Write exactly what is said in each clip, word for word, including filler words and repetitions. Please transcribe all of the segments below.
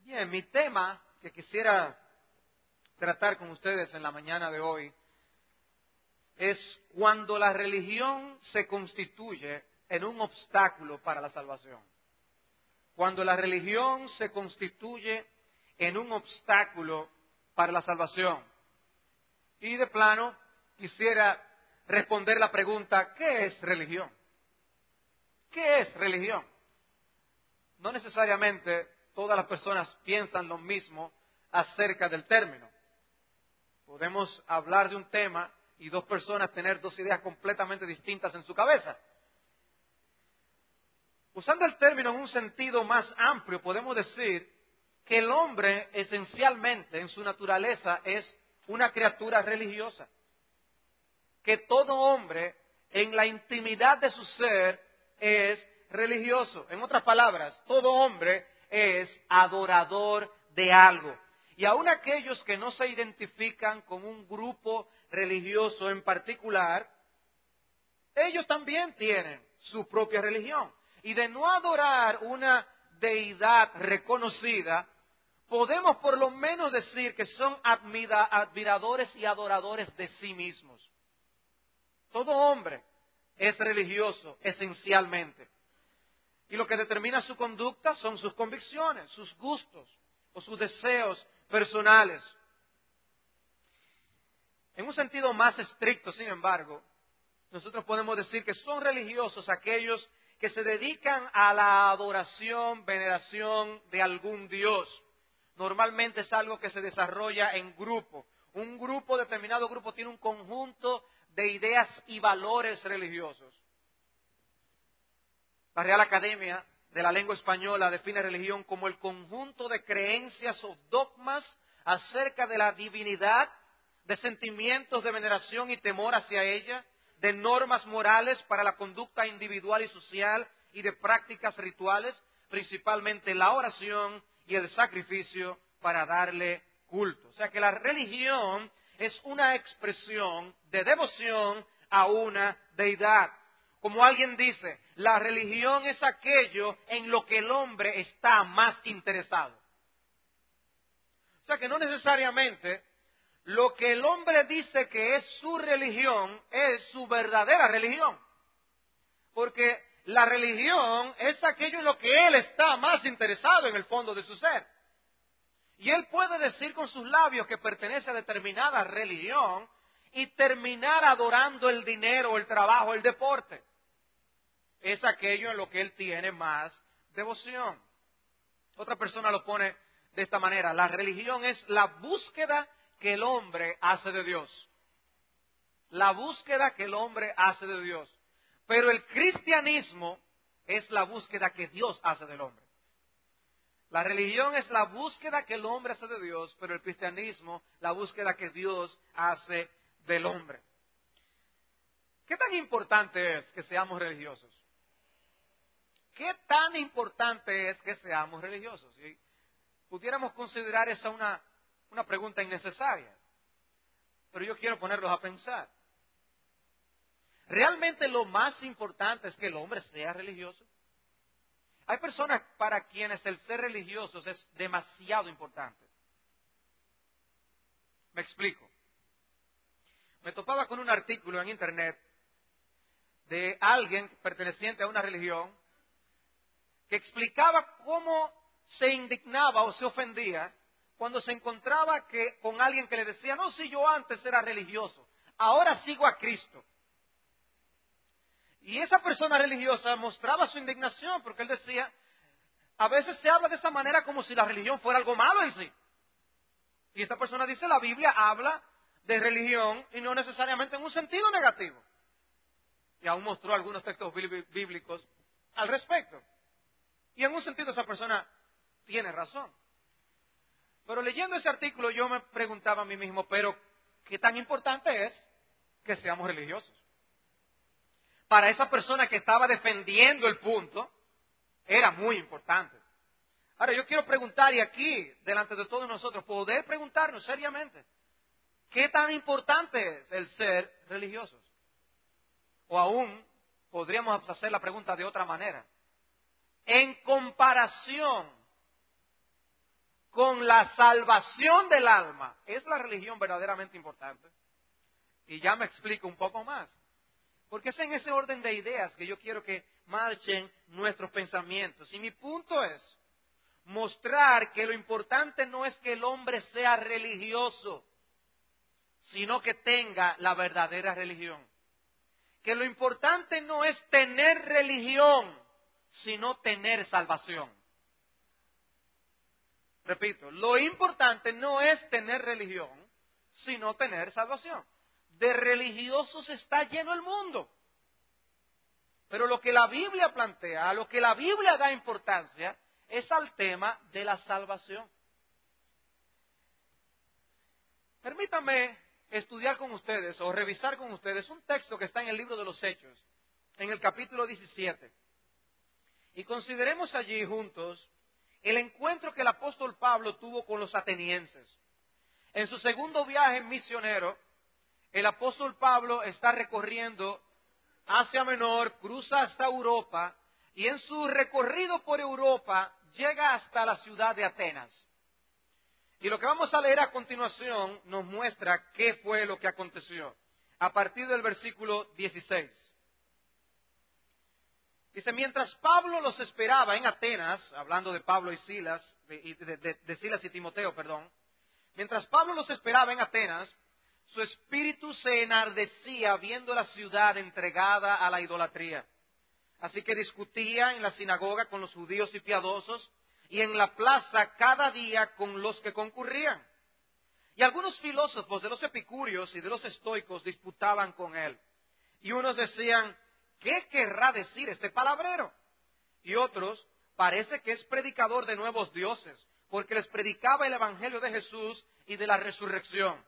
Bien, mi tema que quisiera tratar con ustedes en la mañana de hoy es cuando la religión se constituye en un obstáculo para la salvación. Cuando la religión se constituye en un obstáculo para la salvación. Y de plano quisiera responder la pregunta, ¿qué es religión? ¿Qué es religión? No necesariamente todas las personas piensan lo mismo acerca del término. Podemos hablar de un tema y dos personas tener dos ideas completamente distintas en su cabeza. Usando el término en un sentido más amplio, podemos decir que el hombre esencialmente en su naturaleza es una criatura religiosa. Que todo hombre en la intimidad de su ser es religioso. En otras palabras, todo hombre es adorador de algo. Y aun aquellos que no se identifican con un grupo religioso en particular, ellos también tienen su propia religión. Y de no adorar una deidad reconocida, podemos por lo menos decir que son admiradores y adoradores de sí mismos. Todo hombre es religioso esencialmente. Y lo que determina su conducta son sus convicciones, sus gustos o sus deseos personales. En un sentido más estricto, sin embargo, nosotros podemos decir que son religiosos aquellos que se dedican a la adoración, veneración de algún Dios. Normalmente es algo que se desarrolla en grupo. Un grupo, determinado grupo, tiene un conjunto de ideas y valores religiosos. La Real Academia de la Lengua Española define religión como el conjunto de creencias o dogmas acerca de la divinidad, de sentimientos de veneración y temor hacia ella, de normas morales para la conducta individual y social y de prácticas rituales, principalmente la oración y el sacrificio para darle culto. O sea que la religión es una expresión de devoción a una deidad. Como alguien dice, la religión es aquello en lo que el hombre está más interesado. O sea que no necesariamente lo que el hombre dice que es su religión es su verdadera religión. Porque la religión es aquello en lo que él está más interesado en el fondo de su ser. Y él puede decir con sus labios que pertenece a determinada religión y terminar adorando el dinero, el trabajo, el deporte. Es aquello en lo que él tiene más devoción. Otra persona lo pone de esta manera: la religión es la búsqueda que el hombre hace de Dios. La búsqueda que el hombre hace de Dios. Pero el cristianismo es la búsqueda que Dios hace del hombre. La religión es la búsqueda que el hombre hace de Dios, pero el cristianismo la búsqueda que Dios hace del hombre. ¿Qué tan importante es que seamos religiosos? ¿Qué tan importante es que seamos religiosos? Si pudiéramos considerar esa una, una pregunta innecesaria, pero yo quiero ponerlos a pensar. ¿Realmente lo más importante es que el hombre sea religioso? Hay personas para quienes el ser religiosos es demasiado importante. Me explico. Me topaba con un artículo en internet de alguien perteneciente a una religión que explicaba cómo se indignaba o se ofendía cuando se encontraba que, con alguien que le decía, no, si yo antes era religioso, ahora sigo a Cristo. Y esa persona religiosa mostraba su indignación porque él decía, a veces se habla de esa manera como si la religión fuera algo malo en sí. Y esta persona dice, la Biblia habla de religión y no necesariamente en un sentido negativo. Y aún mostró algunos textos bíblicos al respecto. Y en un sentido esa persona tiene razón. Pero leyendo ese artículo yo me preguntaba a mí mismo, pero ¿qué tan importante es que seamos religiosos? Para esa persona que estaba defendiendo el punto, era muy importante. Ahora yo quiero preguntar, y aquí, delante de todos nosotros, poder preguntarnos seriamente, ¿qué tan importante es el ser religiosos? O aún, podríamos hacer la pregunta de otra manera. En comparación con la salvación del alma, es la religión verdaderamente importante. Y ya me explico un poco más. Porque es en ese orden de ideas que yo quiero que marchen nuestros pensamientos. Y mi punto es mostrar que lo importante no es que el hombre sea religioso, sino que tenga la verdadera religión. Que lo importante no es tener religión, sino tener salvación. Repito, lo importante no es tener religión, sino tener salvación. De religiosos está lleno el mundo. Pero lo que la Biblia plantea, a lo que la Biblia da importancia, es al tema de la salvación. Permítanme estudiar con ustedes o revisar con ustedes un texto que está en el libro de los Hechos, en el capítulo diecisiete. Y consideremos allí juntos el encuentro que el apóstol Pablo tuvo con los atenienses. En su segundo viaje misionero, el apóstol Pablo está recorriendo Asia Menor, cruza hasta Europa, y en su recorrido por Europa llega hasta la ciudad de Atenas. Y lo que vamos a leer a continuación nos muestra qué fue lo que aconteció, a partir del versículo dieciséis. Dice, mientras Pablo los esperaba en Atenas, hablando de Pablo y Silas, de, de, de, de Silas y Timoteo, perdón, mientras Pablo los esperaba en Atenas, su espíritu se enardecía viendo la ciudad entregada a la idolatría. Así que discutía en la sinagoga con los judíos y piadosos, y en la plaza cada día con los que concurrían. Y algunos filósofos de los epicúreos y de los estoicos disputaban con él. Y unos decían, ¿qué querrá decir este palabrero? Y otros, parece que es predicador de nuevos dioses, porque les predicaba el evangelio de Jesús y de la resurrección.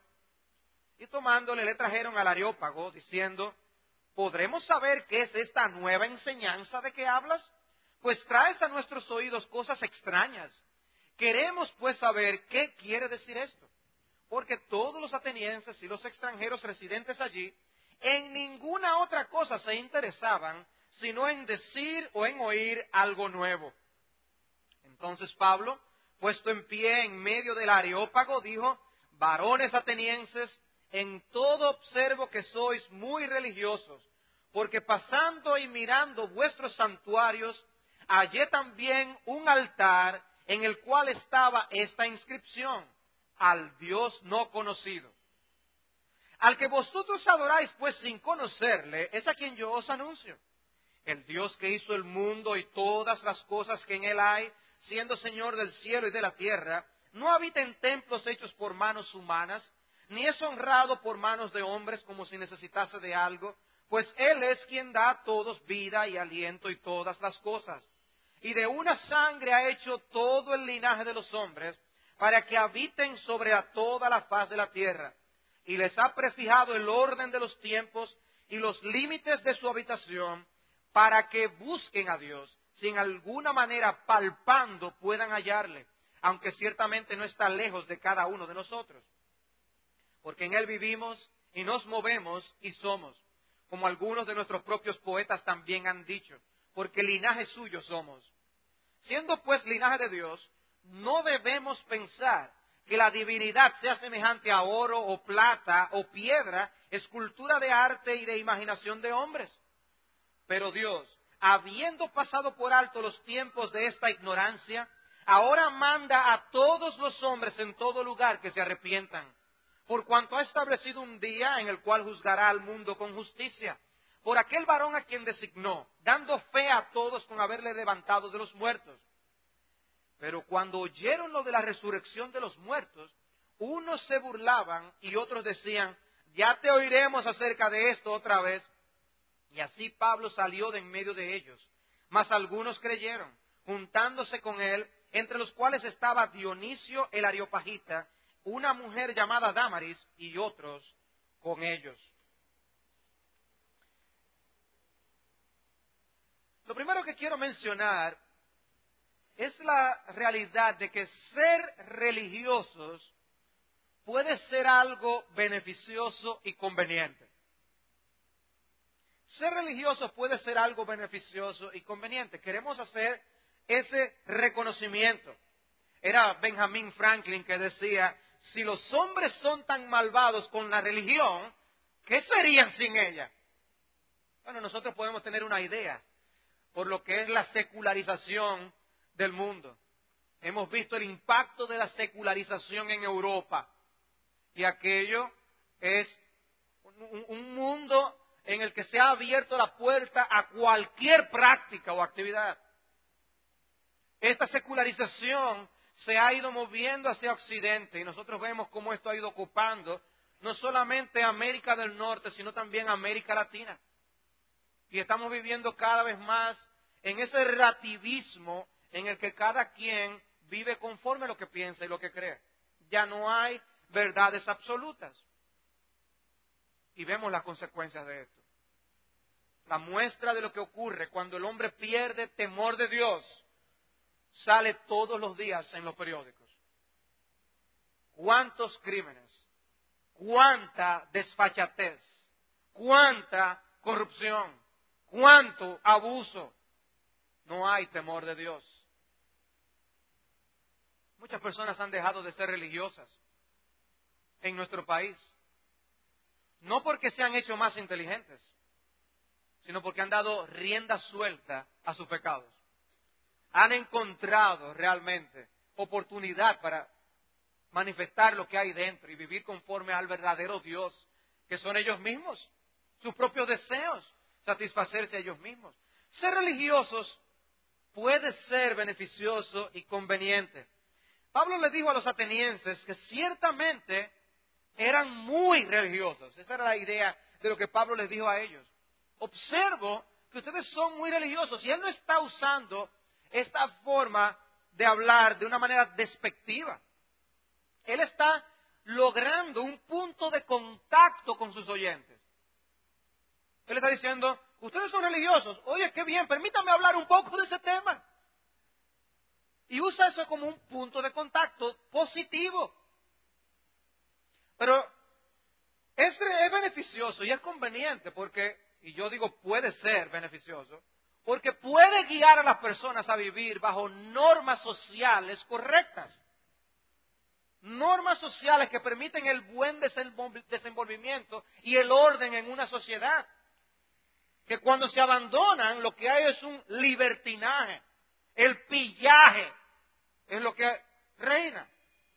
Y tomándole le trajeron al Areópago, diciendo, ¿podremos saber qué es esta nueva enseñanza de que hablas? Pues traes a nuestros oídos cosas extrañas. Queremos pues saber qué quiere decir esto. Porque todos los atenienses y los extranjeros residentes allí, en ninguna otra cosa se interesaban, sino en decir o en oír algo nuevo. Entonces Pablo, puesto en pie en medio del Areópago, dijo, varones atenienses, en todo observo que sois muy religiosos, porque pasando y mirando vuestros santuarios, hallé también un altar en el cual estaba esta inscripción, al Dios no conocido. Al que vosotros adoráis pues sin conocerle, es a quien yo os anuncio. El Dios que hizo el mundo y todas las cosas que en él hay, siendo Señor del cielo y de la tierra, no habita en templos hechos por manos humanas, ni es honrado por manos de hombres como si necesitase de algo, pues Él es quien da a todos vida y aliento y todas las cosas. Y de una sangre ha hecho todo el linaje de los hombres, para que habiten sobre a toda la faz de la tierra. Y les ha prefijado el orden de los tiempos y los límites de su habitación, para que busquen a Dios, si en alguna manera palpando puedan hallarle, aunque ciertamente no está lejos de cada uno de nosotros. Porque en Él vivimos y nos movemos y somos, como algunos de nuestros propios poetas también han dicho, porque linaje suyo somos. Siendo pues linaje de Dios, no debemos pensar que la divinidad sea semejante a oro o plata o piedra, escultura de arte y de imaginación de hombres. Pero Dios, habiendo pasado por alto los tiempos de esta ignorancia, ahora manda a todos los hombres en todo lugar que se arrepientan, por cuanto ha establecido un día en el cual juzgará al mundo con justicia, por aquel varón a quien designó, dando fe a todos con haberle levantado de los muertos. Pero cuando oyeron lo de la resurrección de los muertos, unos se burlaban y otros decían, ya te oiremos acerca de esto otra vez. Y así Pablo salió de en medio de ellos. Mas algunos creyeron, juntándose con él, entre los cuales estaba Dionisio el Areopagita, una mujer llamada Dámaris y otros con ellos. Lo primero que quiero mencionar es la realidad de que ser religiosos puede ser algo beneficioso y conveniente. Ser religioso puede ser algo beneficioso y conveniente. Queremos hacer ese reconocimiento. Era Benjamin Franklin que decía, si los hombres son tan malvados con la religión, ¿qué serían sin ella? Bueno, nosotros podemos tener una idea por lo que es la secularización del mundo. Hemos visto el impacto de la secularización en Europa. Y aquello es un, un mundo en el que se ha abierto la puerta a cualquier práctica o actividad. Esta secularización se ha ido moviendo hacia Occidente y nosotros vemos cómo esto ha ido ocupando no solamente América del Norte, sino también América Latina. Y estamos viviendo cada vez más en ese relativismo en el que cada quien vive conforme a lo que piensa y lo que cree. Ya no hay verdades absolutas. Y vemos las consecuencias de esto. La muestra de lo que ocurre cuando el hombre pierde temor de Dios sale todos los días en los periódicos. ¿Cuántos crímenes? ¿Cuánta desfachatez? ¿Cuánta corrupción? ¿Cuánto abuso? No hay temor de Dios. Muchas personas han dejado de ser religiosas en nuestro país. No porque se han hecho más inteligentes, sino porque han dado rienda suelta a sus pecados. Han encontrado realmente oportunidad para manifestar lo que hay dentro y vivir conforme al verdadero Dios, que son ellos mismos, sus propios deseos, satisfacerse a ellos mismos. Ser religiosos puede ser beneficioso y conveniente. Pablo les dijo a los atenienses que ciertamente eran muy religiosos. Esa era la idea de lo que Pablo les dijo a ellos. Observo que ustedes son muy religiosos y él no está usando esta forma de hablar de una manera despectiva. Él está logrando un punto de contacto con sus oyentes. Él está diciendo, ustedes son religiosos, oye, qué bien, permítame hablar un poco de ese tema. Y usa eso como un punto de contacto positivo. Pero es, es beneficioso y es conveniente porque, y yo digo puede ser beneficioso, porque puede guiar a las personas a vivir bajo normas sociales correctas. Normas sociales que permiten el buen desenvolvimiento y el orden en una sociedad. Que cuando se abandonan, lo que hay es un libertinaje. El pillaje es lo que reina.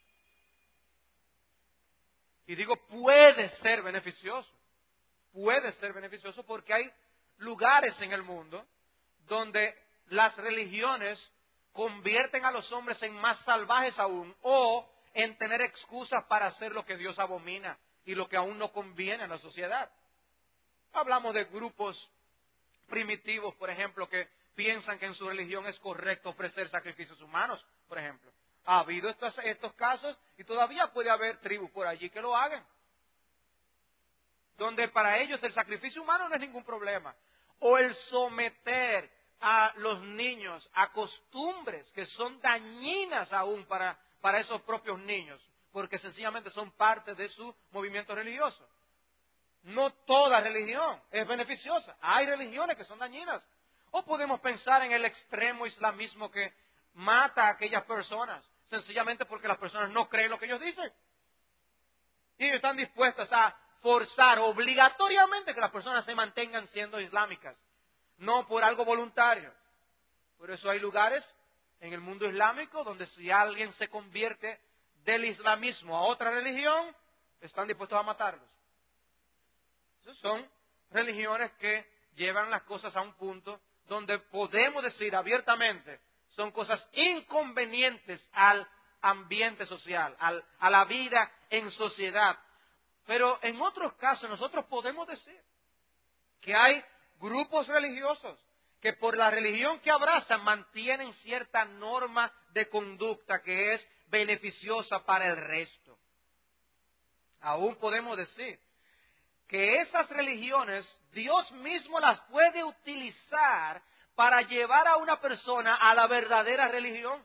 Y digo, puede ser beneficioso. Puede ser beneficioso porque hay lugares en el mundo donde las religiones convierten a los hombres en más salvajes aún o en tener excusas para hacer lo que Dios abomina y lo que aún no conviene a la sociedad. Hablamos de grupos primitivos, por ejemplo, que piensan que en su religión es correcto ofrecer sacrificios humanos, por ejemplo. Ha habido estos, estos casos y todavía puede haber tribus por allí que lo hagan. Donde para ellos el sacrificio humano no es ningún problema. O el someter a los niños a costumbres que son dañinas aún para, para esos propios niños, porque sencillamente son parte de su movimiento religioso. No toda religión es beneficiosa. Hay religiones que son dañinas. O podemos pensar en el extremo islamismo que mata a aquellas personas, sencillamente porque las personas no creen lo que ellos dicen. Y ellos están dispuestos a forzar obligatoriamente que las personas se mantengan siendo islámicas, no por algo voluntario. Por eso hay lugares en el mundo islámico donde si alguien se convierte del islamismo a otra religión, están dispuestos a matarlos. Esas son religiones que llevan las cosas a un punto donde podemos decir abiertamente, son cosas inconvenientes al ambiente social, al, a la vida en sociedad. Pero en otros casos nosotros podemos decir que hay grupos religiosos que por la religión que abrazan mantienen cierta norma de conducta que es beneficiosa para el resto. Aún podemos decir que esas religiones Dios mismo las puede utilizar para llevar a una persona a la verdadera religión.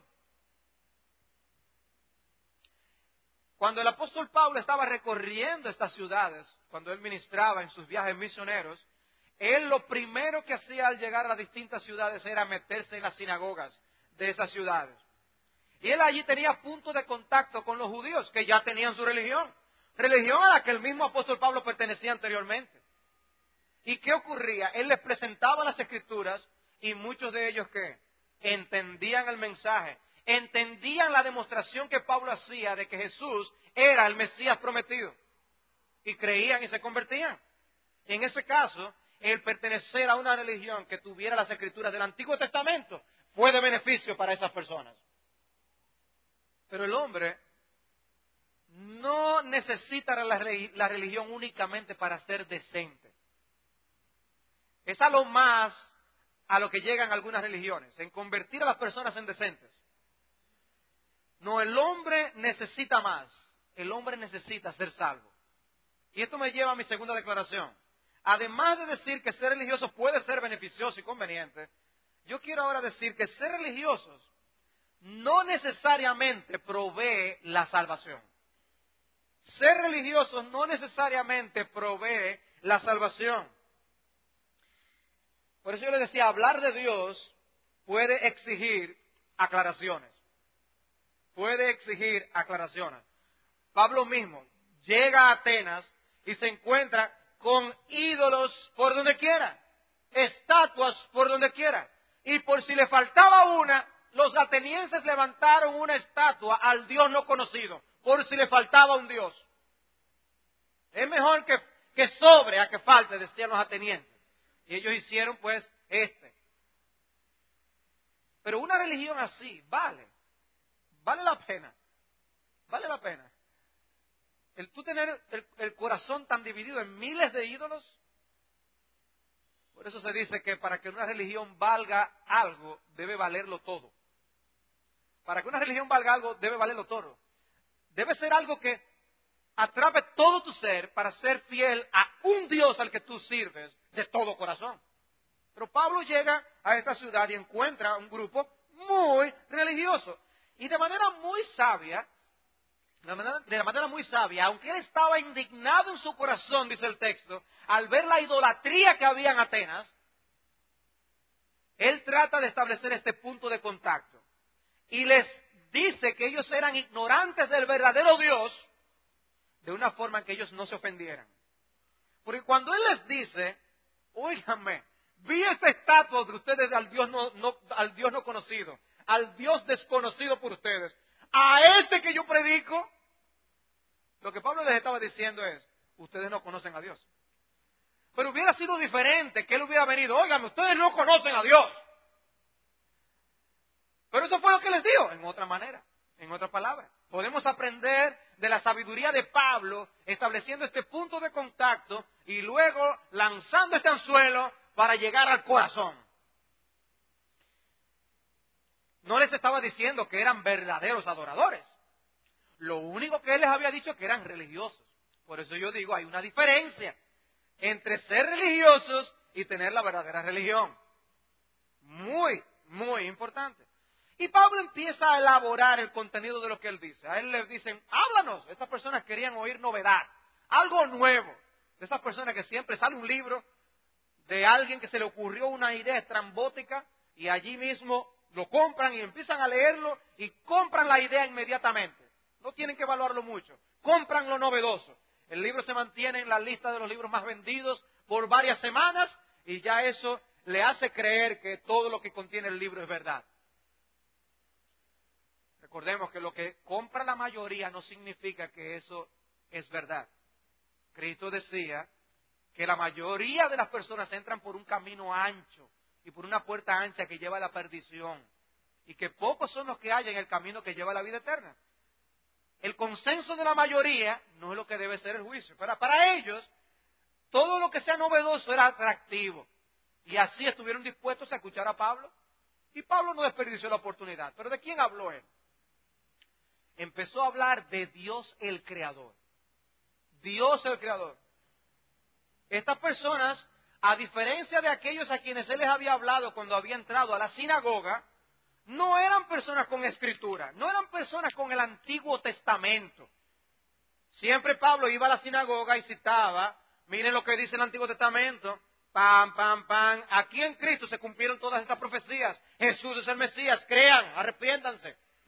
Cuando el apóstol Pablo estaba recorriendo estas ciudades, cuando él ministraba en sus viajes misioneros, él lo primero que hacía al llegar a las distintas ciudades era meterse en las sinagogas de esas ciudades. Y él allí tenía puntos de contacto con los judíos, que ya tenían su religión. Religión a la que el mismo apóstol Pablo pertenecía anteriormente. ¿Y qué ocurría? Él les presentaba las Escrituras y muchos de ellos, ¿qué? Entendían el mensaje. Entendían la demostración que Pablo hacía de que Jesús era el Mesías prometido. Y creían y se convertían. En ese caso, el pertenecer a una religión que tuviera las Escrituras del Antiguo Testamento fue de beneficio para esas personas. Pero el hombre no necesita la, la religión únicamente para ser decente. Es a lo más a lo que llegan algunas religiones, en convertir a las personas en decentes. No, el hombre necesita más. El hombre necesita ser salvo. Y esto me lleva a mi segunda declaración. Además de decir que ser religioso puede ser beneficioso y conveniente, yo quiero ahora decir que ser religiosos no necesariamente provee la salvación. Ser religiosos no necesariamente provee la salvación. Por eso yo le decía, hablar de Dios puede exigir aclaraciones. Puede exigir aclaraciones. Pablo mismo llega a Atenas y se encuentra con ídolos por donde quiera, estatuas por donde quiera. Y por si le faltaba una, los atenienses levantaron una estatua al Dios no conocido, por si le faltaba un Dios. Es mejor que, que sobre a que falte, decían los atenienses. Y ellos hicieron pues este. Pero una religión así vale, vale la pena, vale la pena. El tú tener el, el corazón tan dividido en miles de ídolos. Por eso se dice que para que una religión valga algo, debe valerlo todo. Para que una religión valga algo, debe valerlo todo. Debe ser algo que atrape todo tu ser para ser fiel a un Dios al que tú sirves de todo corazón. Pero Pablo llega a esta ciudad y encuentra un grupo muy religioso. Y de manera muy sabia, de manera, de manera muy sabia, aunque él estaba indignado en su corazón, dice el texto, al ver la idolatría que había en Atenas, él trata de establecer este punto de contacto. Y les dice que ellos eran ignorantes del verdadero Dios, de una forma en que ellos no se ofendieran. Porque cuando él les dice, óigame, vi esta estatua de ustedes al Dios no, no, al Dios no conocido, al Dios desconocido por ustedes, a este que yo predico, lo que Pablo les estaba diciendo es, ustedes no conocen a Dios. Pero hubiera sido diferente que él hubiera venido, óigame, ustedes no conocen a Dios. Pero eso fue lo que les dijo, en otra manera, en otra palabra. Podemos aprender de la sabiduría de Pablo, estableciendo este punto de contacto y luego lanzando este anzuelo para llegar al corazón. No les estaba diciendo que eran verdaderos adoradores. Lo único que él les había dicho es que eran religiosos. Por eso yo digo, hay una diferencia entre ser religiosos y tener la verdadera religión. Muy, muy importante. Y Pablo empieza a elaborar el contenido de lo que él dice. A él le dicen, háblanos. Estas personas querían oír novedad, algo nuevo. De estas personas que siempre sale un libro de alguien que se le ocurrió una idea estrambótica y allí mismo lo compran y empiezan a leerlo y compran la idea inmediatamente. No tienen que evaluarlo mucho. Compran lo novedoso. El libro se mantiene en la lista de los libros más vendidos por varias semanas y ya eso le hace creer que todo lo que contiene el libro es verdad. Recordemos que lo que compra la mayoría no significa que eso es verdad. Cristo decía que la mayoría de las personas entran por un camino ancho y por una puerta ancha que lleva a la perdición y que pocos son los que hallan el camino que lleva a la vida eterna. El consenso de la mayoría no es lo que debe ser el juicio. Para, para ellos, todo lo que sea novedoso era atractivo. Y así estuvieron dispuestos a escuchar a Pablo. Y Pablo no desperdició la oportunidad. ¿Pero de quién habló él? Empezó a hablar de Dios el Creador. Dios el Creador. Estas personas, a diferencia de aquellos a quienes él les había hablado cuando había entrado a la sinagoga, no eran personas con escritura, no eran personas con el Antiguo Testamento. Siempre Pablo iba a la sinagoga y citaba, miren lo que dice el Antiguo Testamento, pam, pam, pam, aquí en Cristo se cumplieron todas estas profecías, Jesús es el Mesías, crean, arrepiéntanse. No,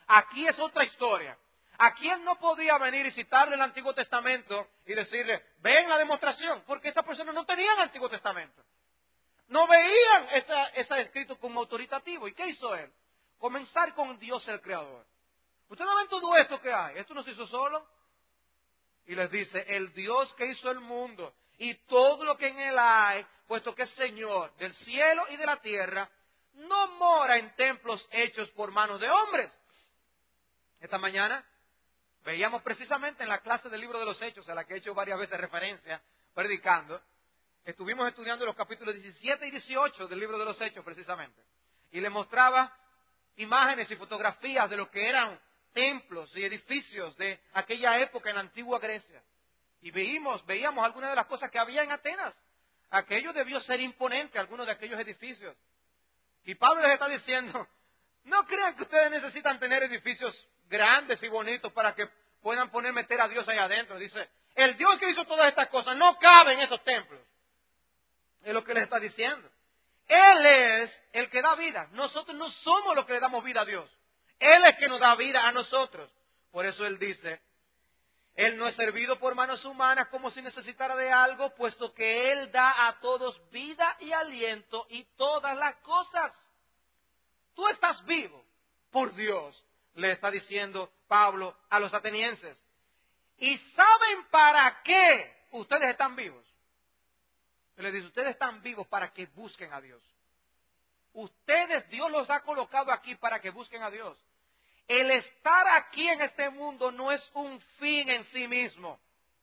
Aquí es otra historia. ¿A quién no podía venir y citarle el Antiguo Testamento y decirle, ven la demostración? Porque estas personas no tenían el Antiguo Testamento. No veían esa, ese escrito como autoritativo. ¿Y qué hizo él? Comenzar con Dios el Creador. Ustedes ven todo esto que hay. Esto no se hizo solo. Y les dice, el Dios que hizo el mundo y todo lo que en él hay, puesto que es Señor del cielo y de la tierra, no mora en templos hechos por manos de hombres. Esta mañana veíamos precisamente en la clase del libro de los Hechos, a la que he hecho varias veces referencia, predicando, estuvimos estudiando los capítulos diecisiete y dieciocho del libro de los Hechos precisamente. Y le mostraba imágenes y fotografías de lo que eran templos y edificios de aquella época en la antigua Grecia. Y veíamos, veíamos algunas de las cosas que había en Atenas. Aquello debió ser imponente, algunos de aquellos edificios. Y Pablo les está diciendo, no crean que ustedes necesitan tener edificios grandes y bonitos para que puedan poner, meter a Dios ahí adentro. Dice, el Dios que hizo todas estas cosas no cabe en esos templos. Es lo que les está diciendo. Él es el que da vida. Nosotros no somos los que le damos vida a Dios. Él es el que nos da vida a nosotros. Por eso Él dice, Él no es servido por manos humanas como si necesitara de algo, puesto que Él da a todos vida y aliento y todas las cosas. Tú estás vivo por Dios, le está diciendo Pablo a los atenienses. ¿Y saben para qué ustedes están vivos? Él les dice, ustedes están vivos para que busquen a Dios. Ustedes, Dios los ha colocado aquí para que busquen a Dios. El estar aquí en este mundo no es un fin en sí mismo.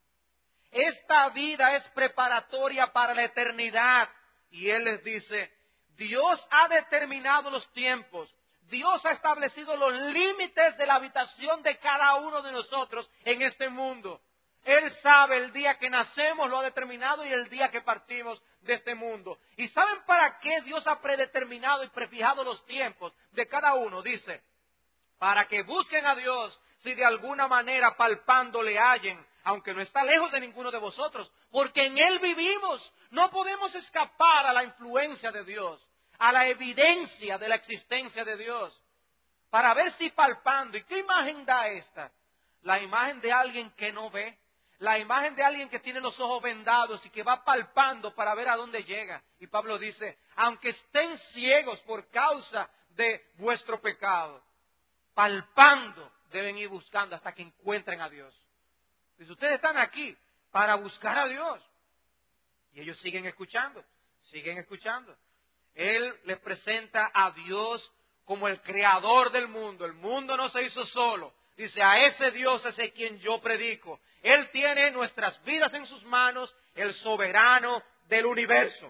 Esta vida es preparatoria para la eternidad. Y Él les dice, Dios ha determinado los tiempos. Dios ha establecido los límites de la habitación de cada uno de nosotros en este mundo. Él sabe el día que nacemos, lo ha determinado, y el día que partimos de este mundo. ¿Y saben para qué Dios ha predeterminado y prefijado los tiempos de cada uno? Dice, para que busquen a Dios, si de alguna manera palpando le hallen, aunque no está lejos de ninguno de vosotros, porque en Él vivimos. No podemos escapar a la influencia de Dios, a la evidencia de la existencia de Dios, para ver si palpando. ¿Y qué imagen da esta? La imagen de alguien que no ve, la imagen de alguien que tiene los ojos vendados y que va palpando para ver a dónde llega. Y Pablo dice, aunque estén ciegos por causa de vuestro pecado, palpando deben ir buscando hasta que encuentren a Dios. Dice, ustedes están aquí para buscar a Dios. Y ellos siguen escuchando, siguen escuchando. Él les presenta a Dios como el creador del mundo. El mundo no se hizo solo. Dice, a ese Dios es a quien yo predico. Él tiene nuestras vidas en sus manos, el soberano del universo.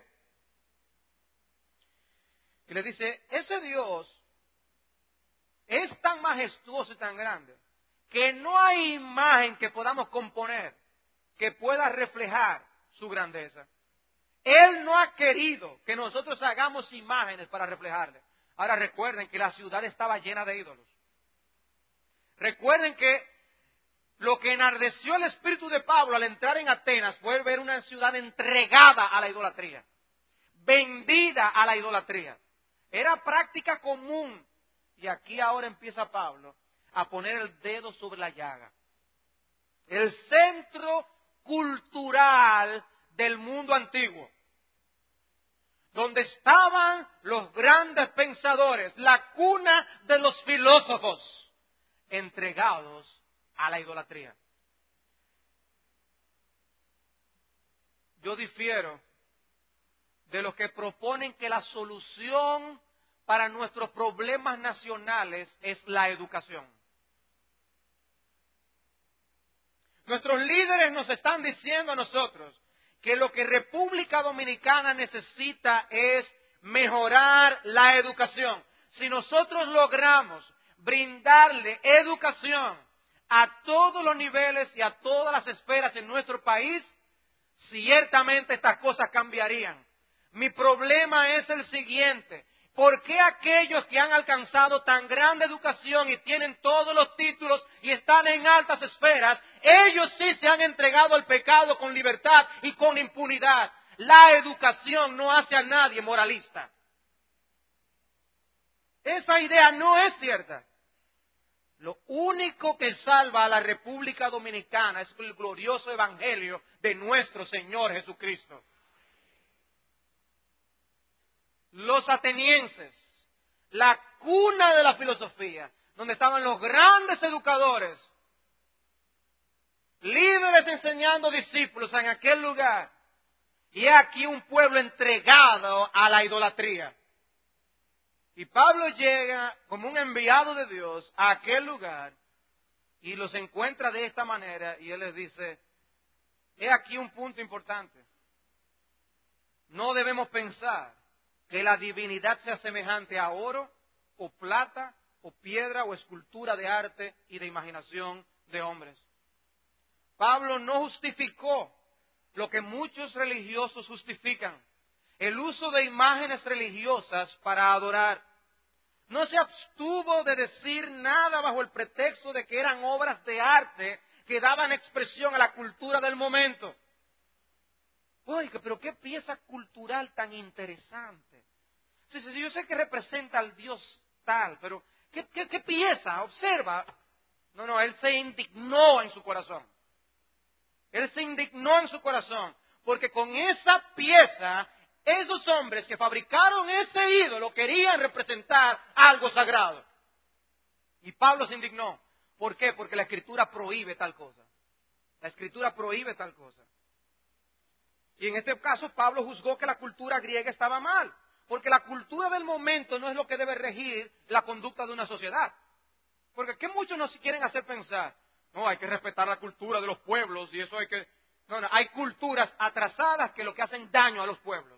Y le dice, ese Dios es tan majestuoso y tan grande que no hay imagen que podamos componer que pueda reflejar su grandeza. Él no ha querido que nosotros hagamos imágenes para reflejarle. Ahora recuerden que la ciudad estaba llena de ídolos. Recuerden que lo que enardeció el espíritu de Pablo al entrar en Atenas fue ver una ciudad entregada a la idolatría, vendida a la idolatría. Era práctica común. Y aquí ahora empieza Pablo a poner el dedo sobre la llaga. El centro cultural del mundo antiguo, donde estaban los grandes pensadores, la cuna de los filósofos, entregados a la idolatría. Yo difiero de los que proponen que la solución para nuestros problemas nacionales es la educación. Nuestros líderes nos están diciendo a nosotros que lo que República Dominicana necesita es mejorar la educación. Si nosotros logramos brindarle educación a todos los niveles y a todas las esferas en nuestro país, ciertamente estas cosas cambiarían. Mi problema es el siguiente. ¿Por qué aquellos que han alcanzado tan grande educación y tienen todos los títulos y están en altas esferas, ellos sí se han entregado al pecado con libertad y con impunidad? La educación no hace a nadie moralista. Esa idea no es cierta. Lo único que salva a la República Dominicana es el glorioso evangelio de nuestro Señor Jesucristo. Los atenienses, la cuna de la filosofía, donde estaban los grandes educadores, líderes enseñando discípulos en aquel lugar. Y aquí un pueblo entregado a la idolatría. Y Pablo llega como un enviado de Dios a aquel lugar y los encuentra de esta manera y él les dice, he aquí un punto importante. No debemos pensar que la divinidad sea semejante a oro o plata o piedra o escultura de arte y de imaginación de hombres. Pablo no justificó lo que muchos religiosos justifican, el uso de imágenes religiosas para adorar. No se abstuvo de decir nada bajo el pretexto de que eran obras de arte que daban expresión a la cultura del momento. Oiga, pero qué pieza cultural tan interesante. Sí, sí, yo sé que representa al Dios tal, pero ¿qué, qué, qué pieza? Observa. No, no, él se indignó en su corazón. Él se indignó en su corazón, porque con esa pieza, esos hombres que fabricaron ese ídolo querían representar algo sagrado. Y Pablo se indignó. ¿Por qué? Porque la Escritura prohíbe tal cosa. La Escritura prohíbe tal cosa. Y en este caso Pablo juzgó que la cultura griega estaba mal, porque la cultura del momento no es lo que debe regir la conducta de una sociedad. Porque ¿qué muchos nos quieren hacer pensar? No, hay que respetar la cultura de los pueblos y eso hay que... No, no, hay culturas atrasadas que lo que hacen daño a los pueblos.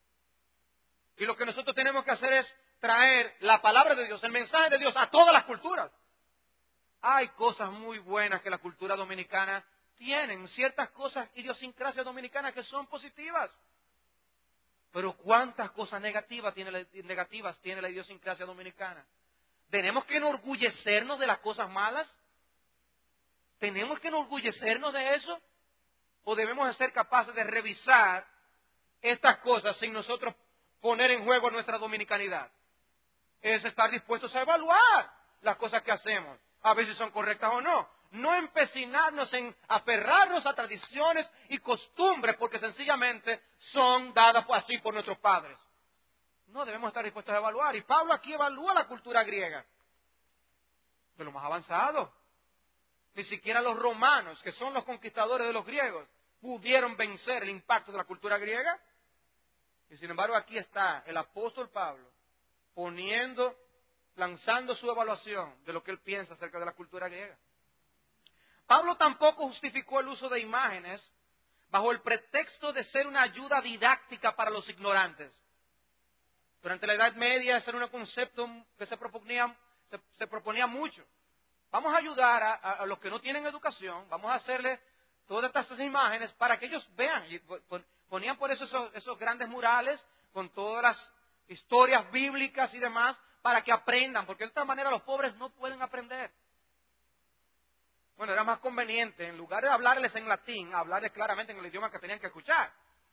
Y lo que nosotros tenemos que hacer es traer la palabra de Dios, el mensaje de Dios a todas las culturas. Hay cosas muy buenas que la cultura dominicana tienen, ciertas cosas, idiosincrasias dominicanas que son positivas. Pero ¿cuántas cosas negativas tiene la, negativas tiene la idiosincrasia dominicana? ¿Tenemos que enorgullecernos de las cosas malas? ¿Tenemos que enorgullecernos de eso? ¿O debemos ser capaces de revisar estas cosas sin nosotros poner en juego nuestra dominicanidad? Es estar dispuestos a evaluar las cosas que hacemos, a ver si son correctas o no. No empecinarnos en aferrarnos a tradiciones y costumbres porque sencillamente son dadas así por nuestros padres. No, debemos estar dispuestos a evaluar. Y Pablo aquí evalúa la cultura griega, de lo más avanzado. Ni siquiera los romanos, que son los conquistadores de los griegos, pudieron vencer el impacto de la cultura griega. Y sin embargo aquí está el apóstol Pablo poniendo, lanzando su evaluación de lo que él piensa acerca de la cultura griega. Pablo tampoco justificó el uso de imágenes bajo el pretexto de ser una ayuda didáctica para los ignorantes. Durante la Edad Media ese era un concepto que se proponía, se, se proponía mucho. Vamos a ayudar a, a, a los que no tienen educación, vamos a hacerles todas estas imágenes para que ellos vean. Y ponían por eso esos, esos grandes murales con todas las historias bíblicas y demás para que aprendan, porque de esta manera los pobres no pueden aprender. Bueno, era más conveniente, en lugar de hablarles en latín, hablarles claramente en el idioma que tenían que escuchar.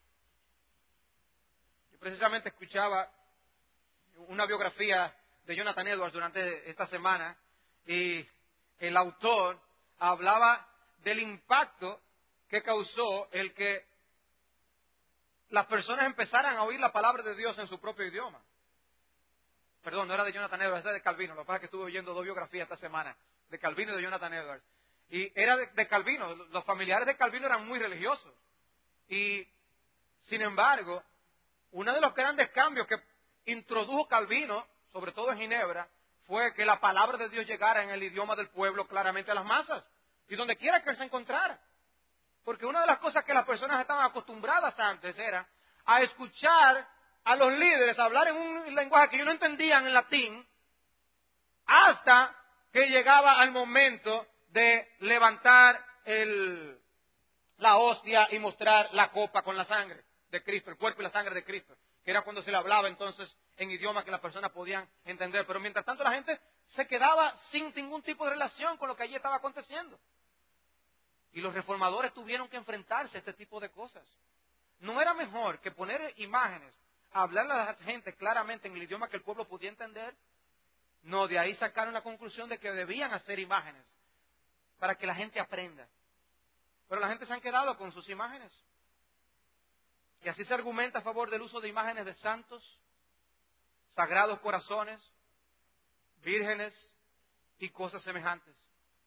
Yo precisamente escuchaba una biografía de Jonathan Edwards durante esta semana y el autor hablaba del impacto que causó el que las personas empezaran a oír la palabra de Dios en su propio idioma. Perdón, no era de Jonathan Edwards, era de Calvino. Lo que pasa es que estuve oyendo dos biografías esta semana, de Calvino y de Jonathan Edwards. Y era de, de Calvino, los familiares de Calvino eran muy religiosos. Y, sin embargo, uno de los grandes cambios que introdujo Calvino, sobre todo en Ginebra, fue que la palabra de Dios llegara en el idioma del pueblo claramente a las masas. Y donde quiera que él se encontrara. Porque una de las cosas que las personas estaban acostumbradas antes era a escuchar a los líderes hablar en un lenguaje que ellos no entendían en latín, hasta que llegaba al momento de levantar el, la hostia y mostrar la copa con la sangre de Cristo, el cuerpo y la sangre de Cristo, que era cuando se le hablaba entonces en idioma que las personas podían entender. Pero mientras tanto la gente se quedaba sin ningún tipo de relación con lo que allí estaba aconteciendo. Y los reformadores tuvieron que enfrentarse a este tipo de cosas. ¿No era mejor que poner imágenes, hablarle a la gente claramente en el idioma que el pueblo podía entender? No, de ahí sacaron la conclusión de que debían hacer imágenes para que la gente aprenda. Pero la gente se han quedado con sus imágenes. Y así se argumenta a favor del uso de imágenes de santos, sagrados corazones, vírgenes y cosas semejantes.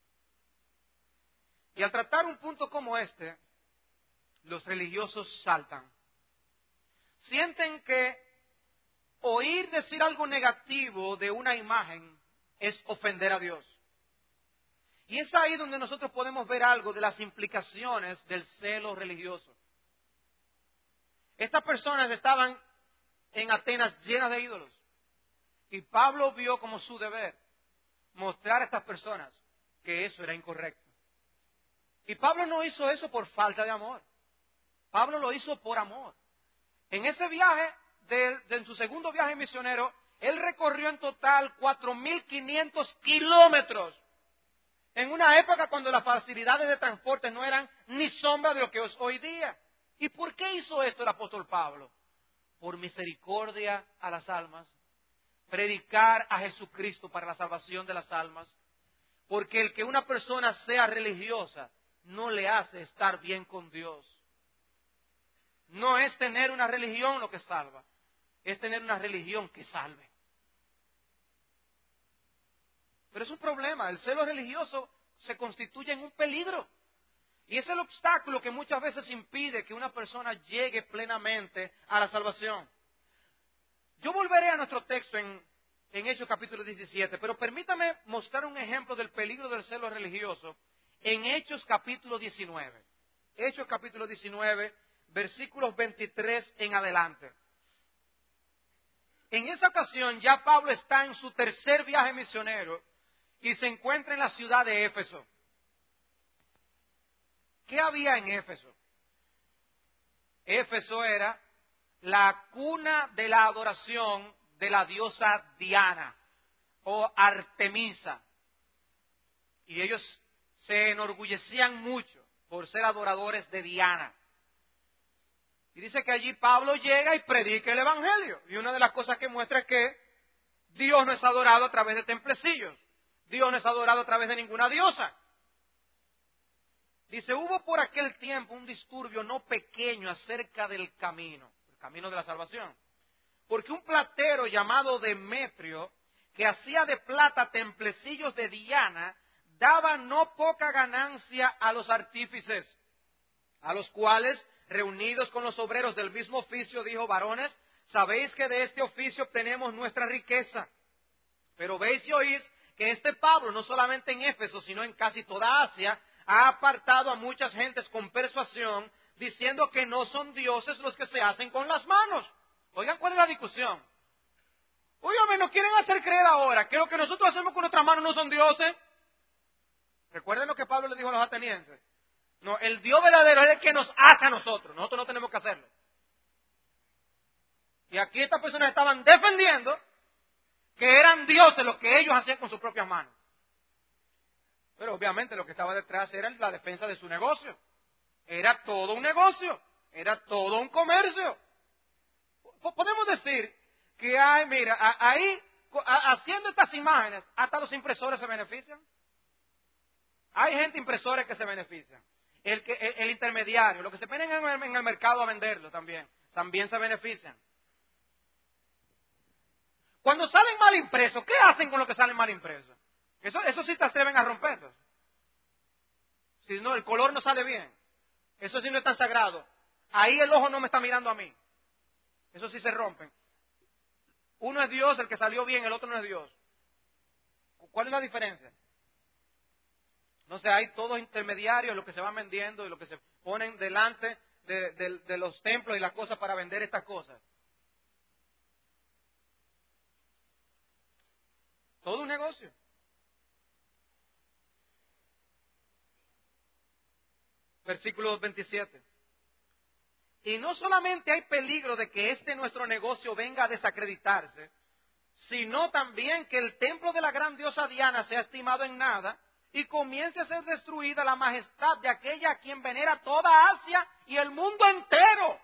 Y al tratar un punto como este, los religiosos saltan. Sienten que oír decir algo negativo de una imagen es ofender a Dios. Y es ahí donde nosotros podemos ver algo de las implicaciones del celo religioso. Estas personas estaban en Atenas llenas de ídolos. Y Pablo vio como su deber mostrar a estas personas que eso era incorrecto. Y Pablo no hizo eso por falta de amor. Pablo lo hizo por amor. En ese viaje, de, de, en su segundo viaje misionero, él recorrió en total cuatro mil quinientos kilómetros. En una época cuando las facilidades de transporte no eran ni sombra de lo que es hoy día. ¿Y por qué hizo esto el apóstol Pablo? Por misericordia a las almas. Predicar a Jesucristo para la salvación de las almas. Porque el que una persona sea religiosa no le hace estar bien con Dios. No es tener una religión lo que salva, es tener una religión que salve. Pero es un problema, el celo religioso se constituye en un peligro. Y es el obstáculo que muchas veces impide que una persona llegue plenamente a la salvación. Yo volveré a nuestro texto en, en Hechos capítulo diecisiete, pero permítame mostrar un ejemplo del peligro del celo religioso en Hechos capítulo diecinueve. Hechos capítulo diecinueve, versículos veintitrés en adelante. En esa ocasión ya Pablo está en su tercer viaje misionero y se encuentra en la ciudad de Éfeso. ¿Qué había en Éfeso? Éfeso era la cuna de la adoración de la diosa Diana o Artemisa. Y ellos se enorgullecían mucho por ser adoradores de Diana. Y dice que allí Pablo llega y predica el Evangelio. Y una de las cosas que muestra es que Dios no es adorado a través de templecillos. Dios no es adorado a través de ninguna diosa. Dice, hubo por aquel tiempo un disturbio no pequeño acerca del camino, el camino de la salvación. Porque un platero llamado Demetrio, que hacía de plata templecillos de Diana, daba no poca ganancia a los artífices, a los cuales, reunidos con los obreros del mismo oficio, dijo, varones, sabéis que de este oficio obtenemos nuestra riqueza. Pero veis y oís que este Pablo, no solamente en Éfeso, sino en casi toda Asia, ha apartado a muchas gentes con persuasión, diciendo que no son dioses los que se hacen con las manos. Oigan, ¿cuál es la discusión? Oigan, nos quieren hacer creer ahora que lo que nosotros hacemos con nuestras manos no son dioses. Recuerden lo que Pablo le dijo a los atenienses. No, el Dios verdadero es el que nos hace a nosotros. Nosotros no tenemos que hacerlo. Y aquí estas personas estaban defendiendo que eran dioses los que ellos hacían con sus propias manos. Pero obviamente lo que estaba detrás era la defensa de su negocio. Era todo un negocio. Era todo un comercio. Podemos decir que hay, mira, ahí, haciendo estas imágenes, hasta los impresores se benefician. Hay gente impresora que se beneficia. El, que, el, el intermediario, los que se ponen en el, en el mercado a venderlo también, también se benefician. Cuando salen mal impresos, ¿qué hacen con lo que salen mal impresos? Eso, eso sí te atreven a romperlos. Si no, el color no sale bien. Eso sí no es tan sagrado. Ahí el ojo no me está mirando a mí. Eso sí se rompen. Uno es Dios, el que salió bien, el otro no es Dios. ¿Cuál es la diferencia? No sé, hay todos intermediarios, lo que se van vendiendo y lo que se ponen delante de, de, de los templos y las cosas para vender estas cosas. Todo un negocio. Versículo veintisiete. Y no solamente hay peligro de que este nuestro negocio venga a desacreditarse, sino también que el templo de la gran diosa Diana sea estimado en nada y comience a ser destruida la majestad de aquella a quien venera toda Asia y el mundo entero.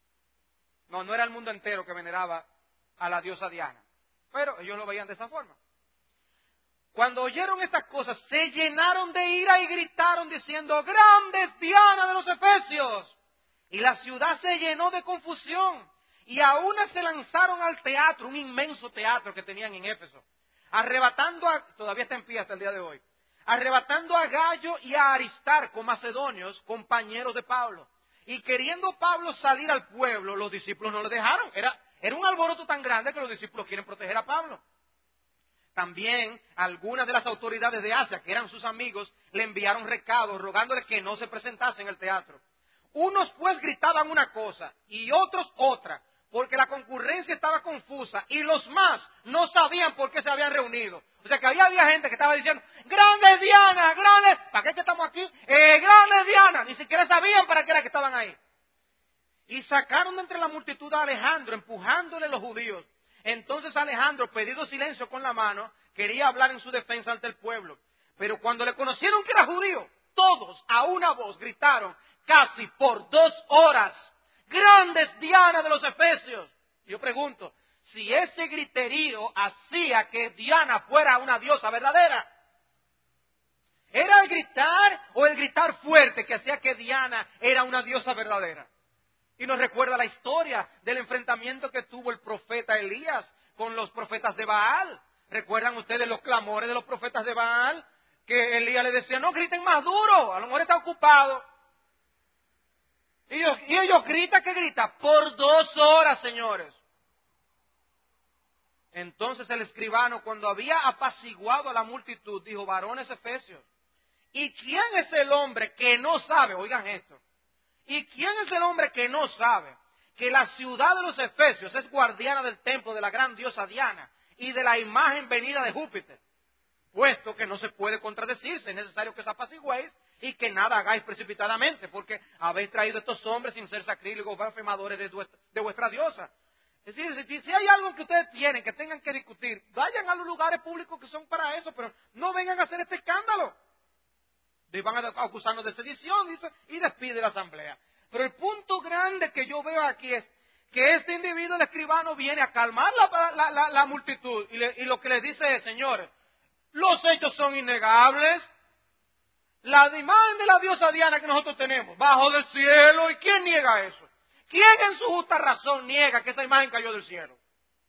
No, no era el mundo entero que veneraba a la diosa Diana, pero ellos lo veían de esa forma. cuando oyeron estas cosas, se llenaron de ira y gritaron diciendo, ¡grande es Diana de los Efesios! Y la ciudad se llenó de confusión. Y aún se lanzaron al teatro, un inmenso teatro que tenían en Éfeso, arrebatando a, todavía está en pie hasta el día de hoy, arrebatando a Gallo y a Aristarco, macedonios, compañeros de Pablo. Y queriendo Pablo salir al pueblo, los discípulos no le dejaron. Era, era un alboroto tan grande que los discípulos quieren proteger a Pablo. También algunas de las autoridades de Asia, que eran sus amigos, le enviaron recados rogándole que no se presentase en el teatro. Unos pues gritaban una cosa y otros otra, porque la concurrencia estaba confusa y los más no sabían por qué se habían reunido. O sea que había, había gente que estaba diciendo, ¡grande Diana! ¡Grande! ¿Para qué que estamos aquí? ¡Eh, grande Diana! Ni siquiera sabían para qué era que estaban ahí. Y sacaron de entre la multitud a Alejandro, empujándole los judíos. Entonces Alejandro, pedido silencio con la mano, quería hablar en su defensa ante el pueblo. Pero cuando le conocieron que era judío, todos a una voz gritaron casi por dos horas, ¡grandes Diana de los Efesios! Yo pregunto, si ese griterío hacía que Diana fuera una diosa verdadera, ¿era el gritar o el gritar fuerte que hacía que Diana era una diosa verdadera? Y nos recuerda la historia del enfrentamiento que tuvo el profeta Elías con los profetas de Baal. ¿Recuerdan ustedes los clamores de los profetas de Baal? Que Elías le decía, no griten más duro, a lo mejor está ocupado. Y ellos, y ellos gritan, ¿qué grita? Por dos horas, señores. Entonces el escribano, cuando había apaciguado a la multitud, dijo, varones efesios, ¿y quién es el hombre que no sabe? Oigan esto. ¿Y quién es el hombre que no sabe que la ciudad de los Efesios es guardiana del templo de la gran diosa Diana y de la imagen venida de Júpiter? Puesto que no se puede contradecirse, es necesario que os apaciguéis y que nada hagáis precipitadamente, porque habéis traído estos hombres sin ser sacrílegos, blasfemadores de vuestra, de vuestra diosa. Es decir, si, si hay algo que ustedes tienen, que tengan que discutir, vayan a los lugares públicos que son para eso, pero no vengan a hacer este escándalo. Y van a acusarnos de sedición, dice, y despide la asamblea. Pero el punto grande que yo veo aquí es que este individuo, el escribano, viene a calmar la, la, la, la multitud. Y, le, y lo que les dice es, señores, los hechos son innegables. La imagen de la diosa Diana que nosotros tenemos, bajo del cielo, ¿y quién niega eso? ¿Quién en su justa razón niega que esa imagen cayó del cielo?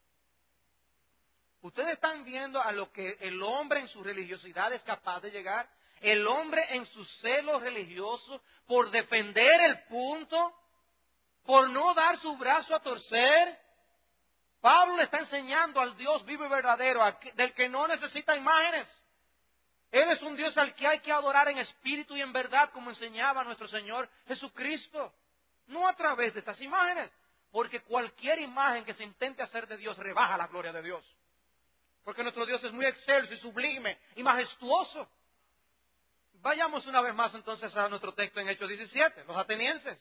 Ustedes están viendo a lo que el hombre en su religiosidad es capaz de llegar. El hombre en su celo religioso, por defender el punto, por no dar su brazo a torcer. Pablo le está enseñando al Dios vivo y verdadero, del que no necesita imágenes. Él es un Dios al que hay que adorar en espíritu y en verdad, como enseñaba nuestro Señor Jesucristo. No a través de estas imágenes, porque cualquier imagen que se intente hacer de Dios rebaja la gloria de Dios. Porque nuestro Dios es muy excelso y sublime y majestuoso. Vayamos una vez más entonces a nuestro texto en Hechos diecisiete, los atenienses.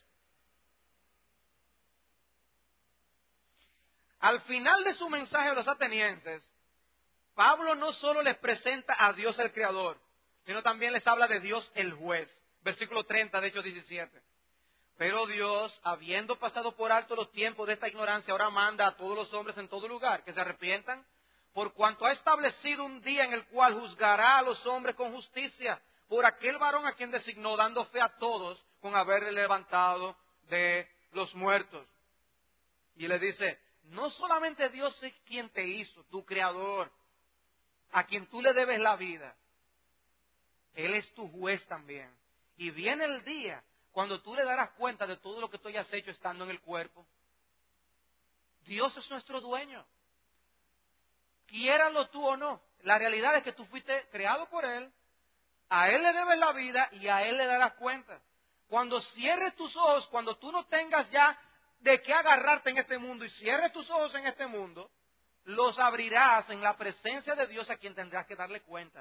Al final de su mensaje a los atenienses, Pablo no solo les presenta a Dios el Creador, sino también les habla de Dios el Juez. Versículo treinta de Hechos diecisiete. Pero Dios, habiendo pasado por alto los tiempos de esta ignorancia, ahora manda a todos los hombres en todo lugar que se arrepientan, por cuanto ha establecido un día en el cual juzgará a los hombres con justicia, por aquel varón a quien designó, dando fe a todos con haberle levantado de los muertos. Y le dice, no solamente Dios es quien te hizo, tu creador, a quien tú le debes la vida, Él es tu juez también. Y viene el día cuando tú le darás cuenta de todo lo que tú hayas hecho estando en el cuerpo. Dios es nuestro dueño. Quiéralo tú o no, la realidad es que tú fuiste creado por Él. A Él le debes la vida y a Él le darás cuenta. Cuando cierres tus ojos, cuando tú no tengas ya de qué agarrarte en este mundo y cierres tus ojos en este mundo, los abrirás en la presencia de Dios a quien tendrás que darle cuenta.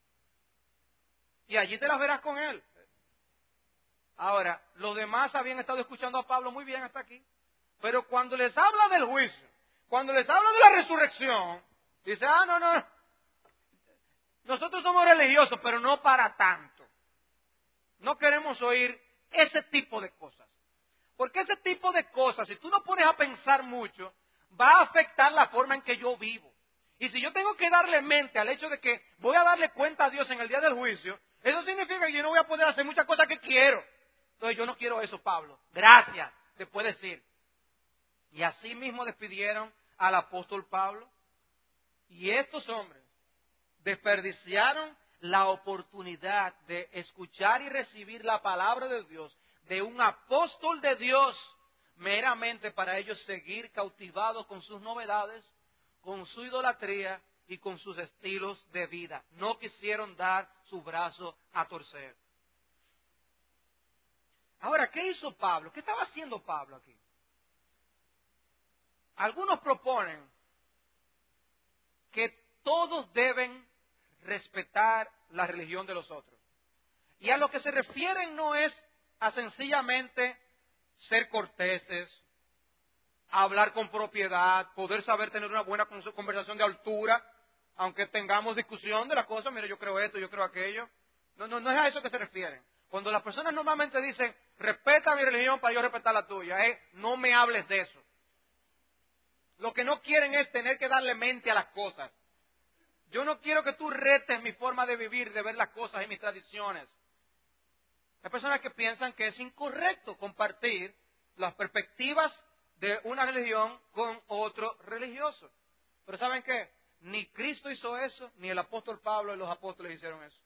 Y allí te las verás con Él. Ahora, los demás habían estado escuchando a Pablo muy bien hasta aquí. Pero cuando les habla del juicio, cuando les habla de la resurrección, dice, ah, no, no, nosotros somos religiosos, pero no para tanto. No queremos oír ese tipo de cosas. Porque ese tipo de cosas, si tú no pones a pensar mucho, va a afectar la forma en que yo vivo. Y si yo tengo que darle mente al hecho de que voy a darle cuenta a Dios en el día del juicio, eso significa que yo no voy a poder hacer muchas cosas que quiero. Entonces yo no quiero eso, Pablo. Gracias, te puede decir. Y así mismo despidieron al apóstol Pablo. Y estos hombres desperdiciaron la oportunidad de escuchar y recibir la palabra de Dios de un apóstol de Dios, meramente para ellos seguir cautivados con sus novedades, con su idolatría y con sus estilos de vida. No quisieron dar su brazo a torcer. Ahora, ¿qué hizo Pablo? ¿Qué estaba haciendo Pablo aquí? Algunos proponen que todos deben respetar la religión de los otros. Y a lo que se refieren no es a sencillamente ser corteses, hablar con propiedad, poder saber tener una buena conversación de altura, aunque tengamos discusión de la cosa, mire, yo creo esto, yo creo aquello. No, no, no es a eso que se refieren. Cuando las personas normalmente dicen, respeta mi religión para yo respetar la tuya, es, no me hables de eso. Lo que no quieren es tener que darle mente a las cosas. Yo no quiero que tú retes mi forma de vivir, de ver las cosas y mis tradiciones. Hay personas que piensan que es incorrecto compartir las perspectivas de una religión con otro religioso. Pero ¿saben qué? Ni Cristo hizo eso, ni el apóstol Pablo y los apóstoles hicieron eso.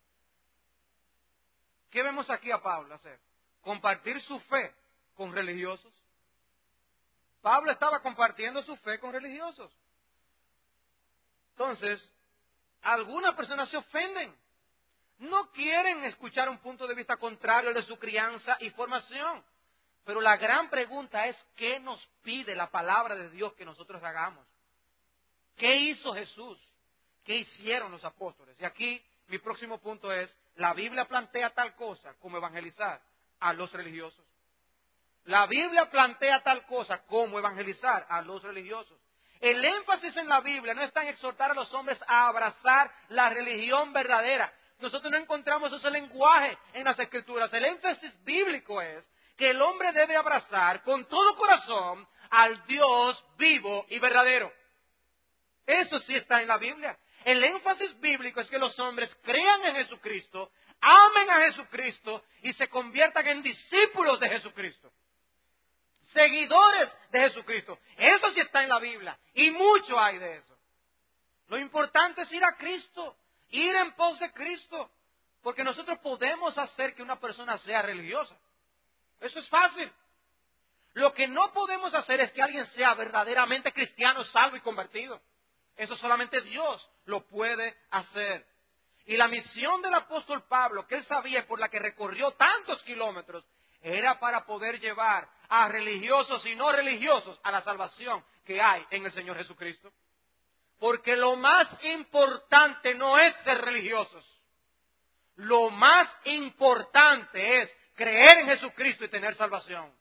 ¿Qué vemos aquí a Pablo hacer? Compartir su fe con religiosos. Pablo estaba compartiendo su fe con religiosos. Entonces, algunas personas se ofenden. No quieren escuchar un punto de vista contrario de su crianza y formación. Pero la gran pregunta es, ¿qué nos pide la palabra de Dios que nosotros hagamos? ¿Qué hizo Jesús? ¿Qué hicieron los apóstoles? Y aquí mi próximo punto es, la Biblia plantea tal cosa como evangelizar a los religiosos. La Biblia plantea tal cosa como evangelizar a los religiosos. El énfasis en la Biblia no está en exhortar a los hombres a abrazar la religión verdadera. Nosotros no encontramos ese lenguaje en las Escrituras. El énfasis bíblico es que el hombre debe abrazar con todo corazón al Dios vivo y verdadero. Eso sí está en la Biblia. El énfasis bíblico es que los hombres crean en Jesucristo, amen a Jesucristo y se conviertan en discípulos de Jesucristo. Seguidores de Jesucristo. Eso sí está en la Biblia. Y mucho hay de eso. Lo importante es ir a Cristo, ir en pos de Cristo. Porque nosotros podemos hacer que una persona sea religiosa. Eso es fácil. Lo que no podemos hacer es que alguien sea verdaderamente cristiano, salvo y convertido. Eso solamente Dios lo puede hacer. Y la misión del apóstol Pablo, que él sabía por la que recorrió tantos kilómetros, era para poder llevar a religiosos y no religiosos a la salvación que hay en el Señor Jesucristo. Porque lo más importante no es ser religiosos. Lo más importante es creer en Jesucristo y tener salvación.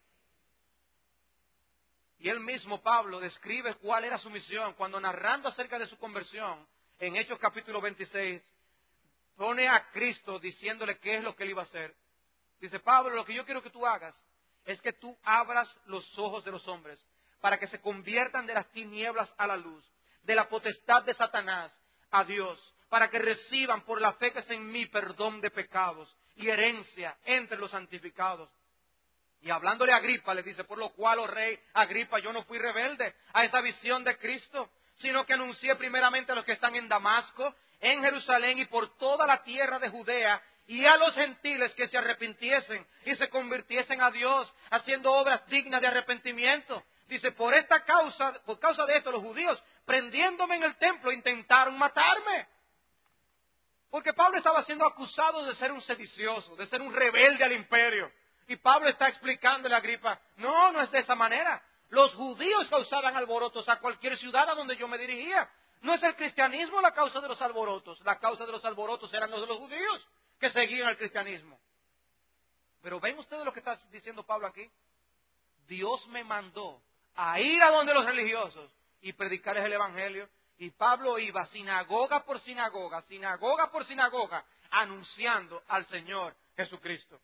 Y él mismo, Pablo, describe cuál era su misión cuando, narrando acerca de su conversión, en Hechos capítulo veintiséis, pone a Cristo diciéndole qué es lo que él iba a hacer. Dice, Pablo, lo que yo quiero que tú hagas es que tú abras los ojos de los hombres para que se conviertan de las tinieblas a la luz, de la potestad de Satanás a Dios, para que reciban por la fe que es en mí perdón de pecados y herencia entre los santificados. Y hablándole a Agripa, le dice, por lo cual, oh rey Agripa, yo no fui rebelde a esa visión de Cristo, sino que anuncié primeramente a los que están en Damasco, en Jerusalén y por toda la tierra de Judea, y a los gentiles que se arrepintiesen y se convirtiesen a Dios, haciendo obras dignas de arrepentimiento. Dice, por esta causa, por causa de esto, los judíos, prendiéndome en el templo, intentaron matarme. Porque Pablo estaba siendo acusado de ser un sedicioso, de ser un rebelde al imperio. Y Pablo está explicándole a Agripa, no, no es de esa manera. Los judíos causaban alborotos a cualquier ciudad a donde yo me dirigía. No es el cristianismo la causa de los alborotos. La causa de los alborotos eran los de los judíos que seguían el cristianismo. Pero ¿ven ustedes lo que está diciendo Pablo aquí? Dios me mandó a ir a donde los religiosos y predicarles el evangelio. Y Pablo iba sinagoga por sinagoga, sinagoga por sinagoga, anunciando al Señor Jesucristo.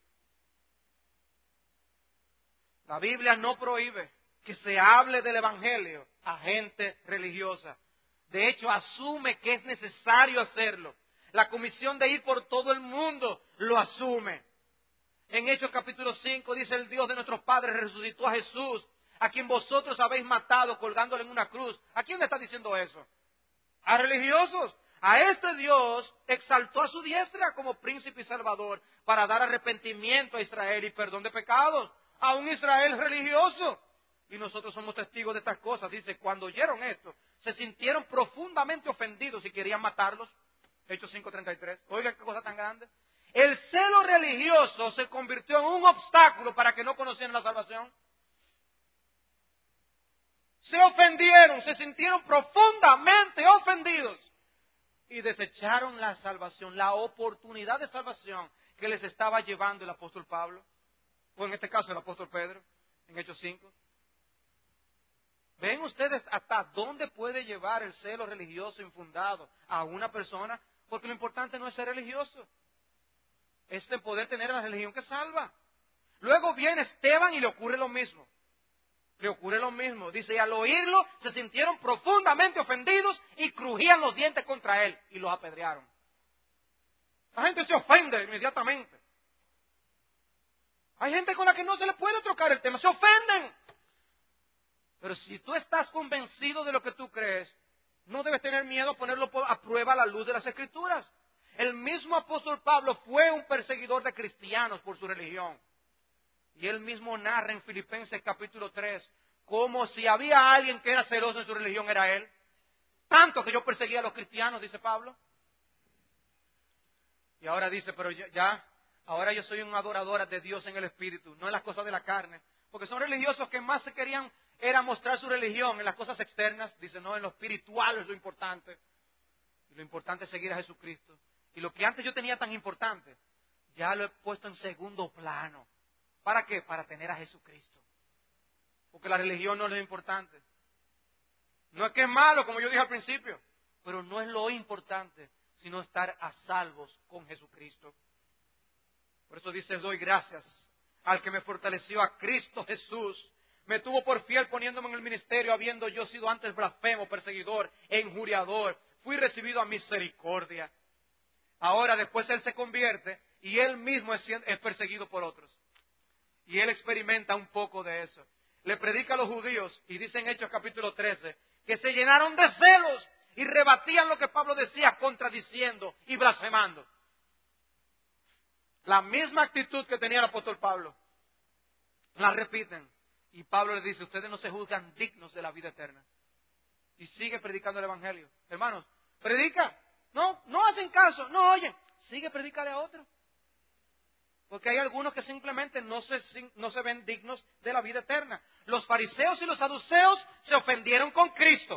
La Biblia no prohíbe que se hable del evangelio a gente religiosa. De hecho, asume que es necesario hacerlo. La comisión de ir por todo el mundo lo asume. En Hechos capítulo cinco dice: el Dios de nuestros padres resucitó a Jesús, a quien vosotros habéis matado colgándole en una cruz. ¿A quién le está diciendo eso? A religiosos. A este Dios exaltó a su diestra como príncipe y salvador para dar arrepentimiento a Israel y perdón de pecados. A un Israel religioso. Y nosotros somos testigos de estas cosas. Dice, cuando oyeron esto, se sintieron profundamente ofendidos y querían matarlos. Hechos cinco treinta y tres. Oiga, qué cosa tan grande. El celo religioso se convirtió en un obstáculo para que no conocieran la salvación. Se ofendieron, se sintieron profundamente ofendidos y desecharon la salvación, la oportunidad de salvación que les estaba llevando el apóstol Pablo, o en este caso el apóstol Pedro, en Hechos cinco. ¿Ven ustedes hasta dónde puede llevar el celo religioso infundado a una persona? Porque lo importante no es ser religioso, es el poder tener la religión que salva. Luego viene Esteban y le ocurre lo mismo. Le ocurre lo mismo. Dice, y al oírlo se sintieron profundamente ofendidos y crujían los dientes contra él y los apedrearon. La gente se ofende inmediatamente. Hay gente con la que no se le puede trocar el tema, se ofenden. Pero si tú estás convencido de lo que tú crees, no debes tener miedo a ponerlo a prueba a la luz de las Escrituras. El mismo apóstol Pablo fue un perseguidor de cristianos por su religión. Y él mismo narra en Filipenses capítulo tres, como si había alguien que era celoso en su religión, era él. Tanto que yo perseguía a los cristianos, dice Pablo. Y ahora dice, pero ya, ya, ahora yo soy un adorador de Dios en el Espíritu, no en las cosas de la carne. Porque son religiosos que más se querían era mostrar su religión en las cosas externas. Dice, no, en lo espiritual es lo importante. Y lo importante es seguir a Jesucristo. Y lo que antes yo tenía tan importante, ya lo he puesto en segundo plano. ¿Para qué? Para tener a Jesucristo. Porque la religión no es lo importante. No es que es malo, como yo dije al principio, pero no es lo importante, sino estar a salvos con Jesucristo. Por eso dice, doy gracias al que me fortaleció, a Cristo Jesús. Me tuvo por fiel poniéndome en el ministerio, habiendo yo sido antes blasfemo, perseguidor e injuriador. Fui recibido a misericordia. Ahora después él se convierte y él mismo es, es perseguido por otros. Y él experimenta un poco de eso. Le predica a los judíos, y dice en Hechos capítulo trece, que se llenaron de celos y rebatían lo que Pablo decía, contradiciendo y blasfemando. La misma actitud que tenía el apóstol Pablo, la repiten. Y Pablo les dice, ustedes no se juzgan dignos de la vida eterna. Y sigue predicando el evangelio. Hermanos, predica. No, no hacen caso, no oyen. Sigue predicando a otro. Porque hay algunos que simplemente no se, no se ven dignos de la vida eterna. Los fariseos y los saduceos se ofendieron con Cristo.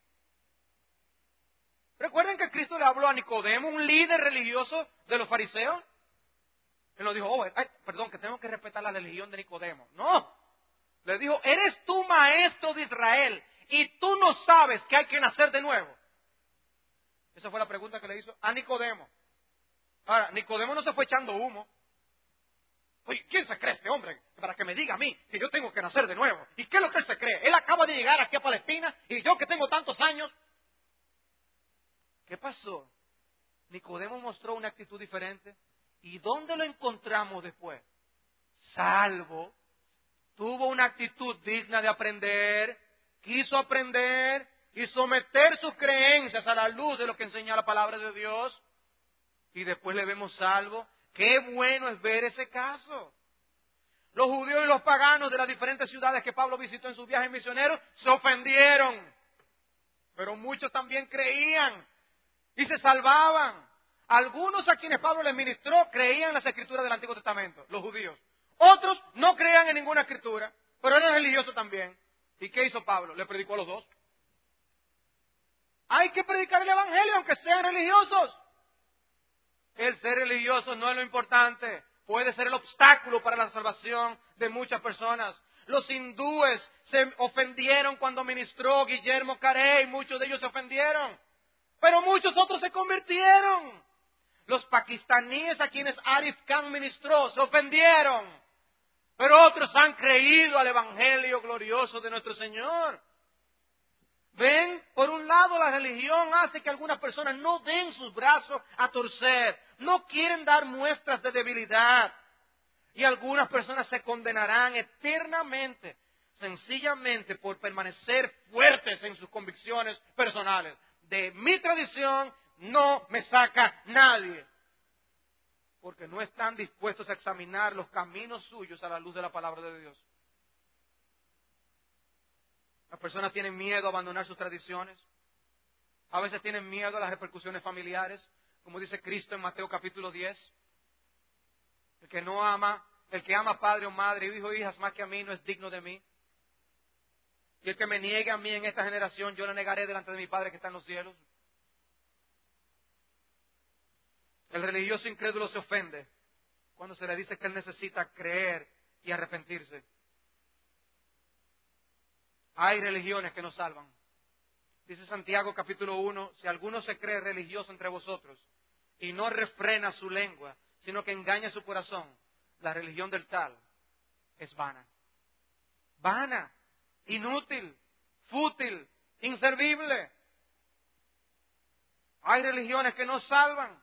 Recuerden que Cristo le habló a Nicodemo, un líder religioso de los fariseos. Él lo dijo, oh, ay, perdón, que tengo que respetar la religión de Nicodemo. No, le dijo, eres tú maestro de Israel y tú no sabes que hay que nacer de nuevo. Esa fue la pregunta que le hizo a Nicodemo. Ahora, Nicodemo no se fue echando humo. Oye, ¿quién se cree este hombre para que me diga a mí que yo tengo que nacer de nuevo? ¿Y qué es lo que él se cree? Él acaba de llegar aquí a Palestina y yo que tengo tantos años. ¿Qué pasó? Nicodemo mostró una actitud diferente. ¿Y dónde lo encontramos después? Salvo. Tuvo una actitud digna de aprender, quiso aprender y someter sus creencias a la luz de lo que enseña la palabra de Dios. Y después le vemos salvo. Qué bueno es ver ese caso. Los judíos y los paganos de las diferentes ciudades que Pablo visitó en sus viajes misioneros se ofendieron. Pero muchos también creían y se salvaban. Algunos a quienes Pablo les ministró creían en las escrituras del Antiguo Testamento, los judíos. Otros no creían en ninguna escritura, pero eran religiosos también. ¿Y qué hizo Pablo? Le predicó a los dos. Hay que predicar el evangelio aunque sean religiosos. El ser religioso no es lo importante. Puede ser el obstáculo para la salvación de muchas personas. Los hindúes se ofendieron cuando ministró Guillermo Carey. Muchos de ellos se ofendieron. Pero muchos otros se convirtieron. Los pakistaníes a quienes Arif Khan ministró se ofendieron. Pero otros han creído al evangelio glorioso de nuestro Señor. Ven, por un lado la religión hace que algunas personas no den sus brazos a torcer, no quieren dar muestras de debilidad. Y algunas personas se condenarán eternamente, sencillamente por permanecer fuertes en sus convicciones personales. De mi tradición no me saca nadie, porque no están dispuestos a examinar los caminos suyos a la luz de la palabra de Dios. Las personas tienen miedo a abandonar sus tradiciones. A veces tienen miedo a las repercusiones familiares, como dice Cristo en Mateo capítulo diez. El que no ama, el que ama padre o madre, hijo o hijas más que a mí, no es digno de mí. Y el que me niegue a mí en esta generación, yo le negaré delante de mi Padre que está en los cielos. El religioso incrédulo se ofende cuando se le dice que él necesita creer y arrepentirse. Hay religiones que no salvan. Dice Santiago capítulo uno, si alguno se cree religioso entre vosotros y no refrena su lengua, sino que engaña su corazón, la religión del tal es vana. Vana, inútil, fútil, inservible. Hay religiones que no salvan.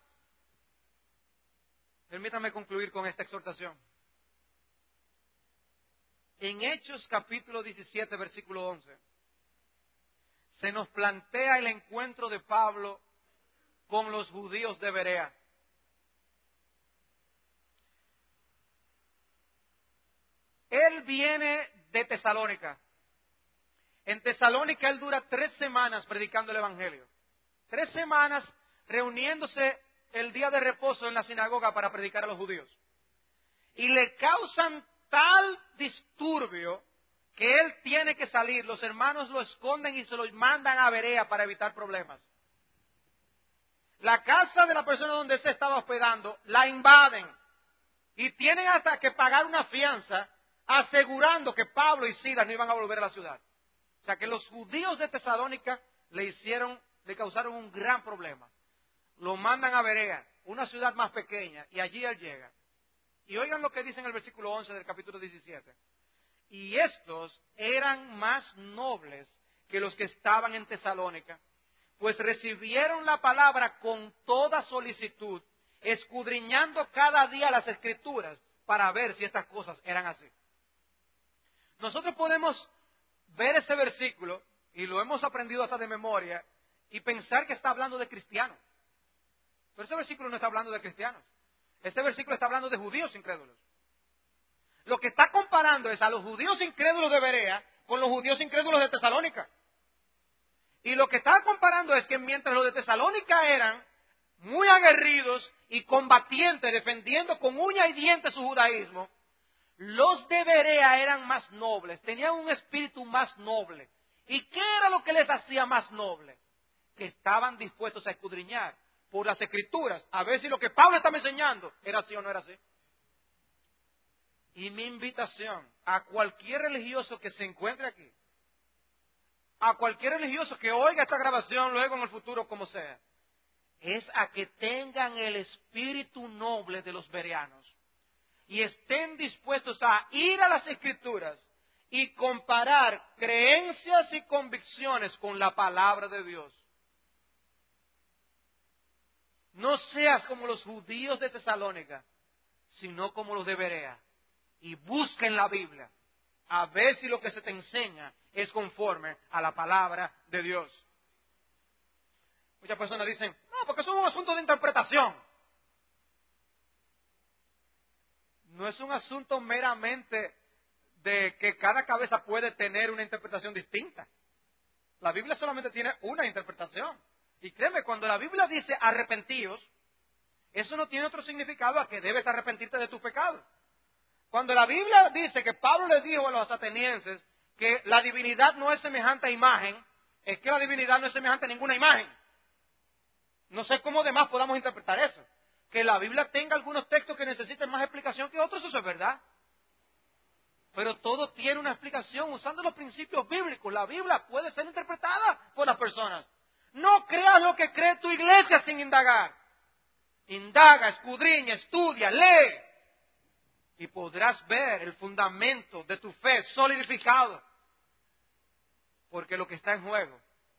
Permítame concluir con esta exhortación. En Hechos capítulo diecisiete, versículo once, se nos plantea el encuentro de Pablo con los judíos de Berea. Él viene de Tesalónica. En Tesalónica él dura tres semanas predicando el Evangelio. Tres semanas reuniéndose el día de reposo en la sinagoga para predicar a los judíos. Y le causan tal disturbio que él tiene que salir. Los hermanos lo esconden y se lo mandan a Berea para evitar problemas. La casa de la persona donde se estaba hospedando la invaden y tienen hasta que pagar una fianza asegurando que Pablo y Silas no iban a volver a la ciudad. O sea que los judíos de Tesalónica le hicieron, le causaron un gran problema. Lo mandan a Berea, una ciudad más pequeña, y allí él llega. Y oigan lo que dice en el versículo once del capítulo diecisiete. Y estos eran más nobles que los que estaban en Tesalónica, pues recibieron la palabra con toda solicitud, escudriñando cada día las Escrituras para ver si estas cosas eran así. Nosotros podemos ver ese versículo, y lo hemos aprendido hasta de memoria, y pensar que está hablando de cristianos. Pero ese versículo no está hablando de cristianos. Este versículo está hablando de judíos incrédulos. Lo que está comparando es a los judíos incrédulos de Berea con los judíos incrédulos de Tesalónica. Y lo que está comparando es que mientras los de Tesalónica eran muy aguerridos y combatientes, defendiendo con uña y diente su judaísmo, los de Berea eran más nobles, tenían un espíritu más noble. ¿Y qué era lo que les hacía más noble? Que estaban dispuestos a escudriñar por las Escrituras, a ver si lo que Pablo estaba enseñando era así o no era así. Y mi invitación a cualquier religioso que se encuentre aquí, a cualquier religioso que oiga esta grabación luego en el futuro, como sea, es a que tengan el espíritu noble de los bereanos y estén dispuestos a ir a las Escrituras y comparar creencias y convicciones con la palabra de Dios. No seas como los judíos de Tesalónica, sino como los de Berea. Y busca en la Biblia a ver si lo que se te enseña es conforme a la palabra de Dios. Muchas personas dicen, no, porque eso es un asunto de interpretación. No es un asunto meramente de que cada cabeza puede tener una interpretación distinta. La Biblia solamente tiene una interpretación. Y créeme, cuando la Biblia dice arrepentíos, eso no tiene otro significado a que debes arrepentirte de tus pecados. Cuando la Biblia dice que Pablo le dijo a los atenienses que la divinidad no es semejante a imagen, es que la divinidad no es semejante a ninguna imagen. No sé cómo demás podamos interpretar eso. Que la Biblia tenga algunos textos que necesiten más explicación que otros, eso es verdad. Pero todo tiene una explicación usando los principios bíblicos. La Biblia puede ser interpretada por las personas. No creas lo que cree tu iglesia sin indagar. Indaga, escudriña, estudia, lee. Y podrás ver el fundamento de tu fe solidificado. Porque lo que está en juego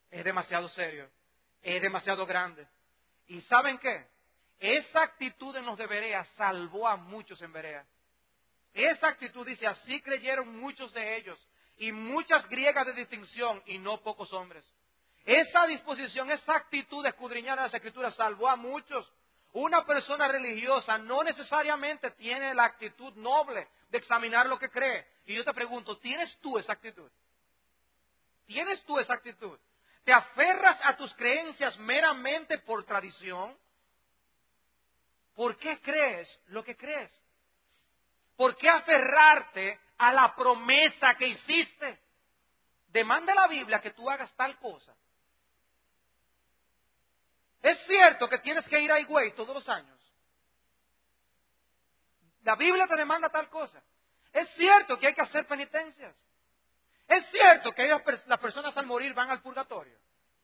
es demasiado serio, es demasiado grande. ¿Y saben qué? Esa actitud en los de Berea salvó a muchos en Berea. Esa actitud dice, así creyeron muchos de ellos, y muchas griegas de distinción, y no pocos hombres. Esa disposición, esa actitud de escudriñar las Escrituras salvó a muchos. Una persona religiosa no necesariamente tiene la actitud noble de examinar lo que cree. Y yo te pregunto, ¿tienes tú esa actitud? ¿Tienes tú esa actitud? ¿Te aferras a tus creencias meramente por tradición? ¿Por qué crees lo que crees? ¿Por qué aferrarte a la promesa que hiciste? Demanda la Biblia que tú hagas tal cosa. Es cierto que tienes que ir a Higüey todos los años. La Biblia te demanda tal cosa. Es cierto que hay que hacer penitencias. Es cierto que ellas, las personas al morir van al purgatorio.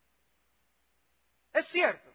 Es cierto.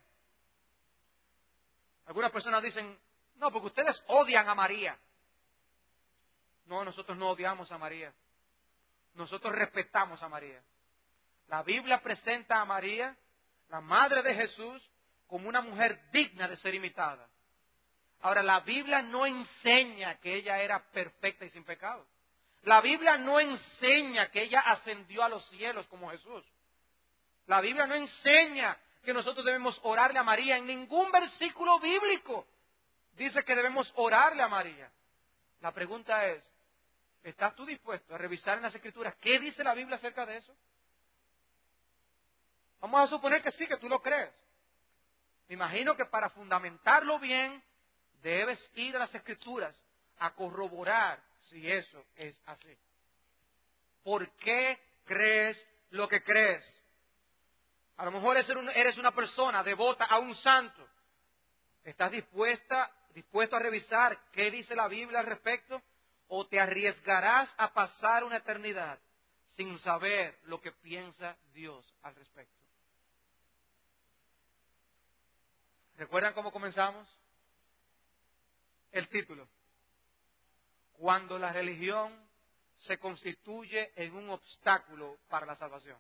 Algunas personas dicen, no, porque ustedes odian a María. No, nosotros no odiamos a María. Nosotros respetamos a María. La Biblia presenta a María, la madre de Jesús, como una mujer digna de ser imitada. Ahora, la Biblia no enseña que ella era perfecta y sin pecado. La Biblia no enseña que ella ascendió a los cielos como Jesús. La Biblia no enseña que nosotros debemos orarle a María. En ningún versículo bíblico dice que debemos orarle a María. La pregunta es, ¿estás tú dispuesto a revisar en las Escrituras qué dice la Biblia acerca de eso? Vamos a suponer que sí, que tú lo crees. Me imagino que para fundamentarlo bien, debes ir a las Escrituras a corroborar si eso es así. ¿Por qué crees lo que crees? A lo mejor eres una persona devota a un santo. ¿Estás dispuesta, dispuesto a revisar qué dice la Biblia al respecto? ¿O te arriesgarás a pasar una eternidad sin saber lo que piensa Dios al respecto? ¿Recuerdan cómo comenzamos? El título. Cuando la religión se constituye en un obstáculo para la salvación.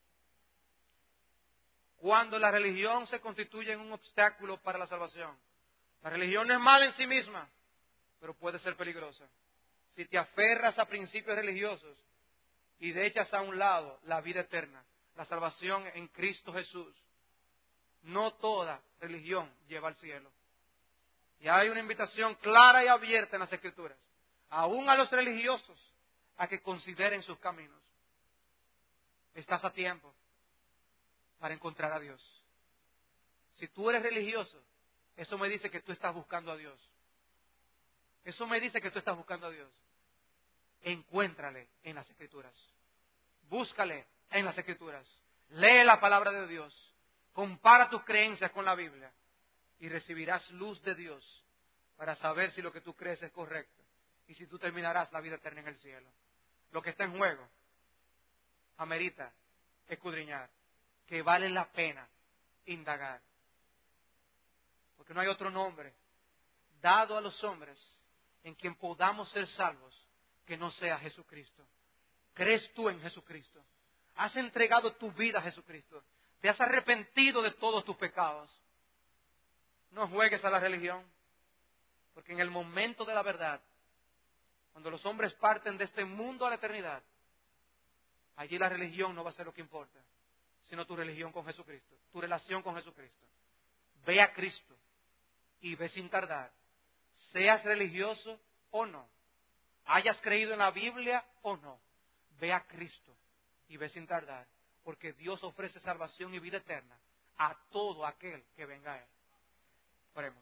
Cuando la religión se constituye en un obstáculo para la salvación. La religión no es mala en sí misma, pero puede ser peligrosa. Si te aferras a principios religiosos y de echas a un lado la vida eterna, la salvación en Cristo Jesús, no toda religión lleva al cielo. Y hay una invitación clara y abierta en las Escrituras, aún a los religiosos, a que consideren sus caminos. Estás a tiempo para encontrar a Dios. Si tú eres religioso, eso me dice que tú estás buscando a Dios. Eso me dice que tú estás buscando a Dios. Encuéntrale en las Escrituras. Búscale en las Escrituras. Lee la palabra de Dios. Compara tus creencias con la Biblia y recibirás luz de Dios para saber si lo que tú crees es correcto y si tú terminarás la vida eterna en el cielo. Lo que está en juego amerita escudriñar, que vale la pena indagar. Porque no hay otro nombre dado a los hombres en quien podamos ser salvos que no sea Jesucristo. ¿Crees tú en Jesucristo? ¿Has entregado tu vida a Jesucristo? ¿Te has arrepentido de todos tus pecados? No juegues a la religión, porque en el momento de la verdad, cuando los hombres parten de este mundo a la eternidad, allí la religión no va a ser lo que importa, sino tu religión con Jesucristo, tu relación con Jesucristo. Ve a Cristo y ve sin tardar, seas religioso o no, hayas creído en la Biblia o no, ve a Cristo y ve sin tardar, porque Dios ofrece salvación y vida eterna a todo aquel que venga a Él. Oremos.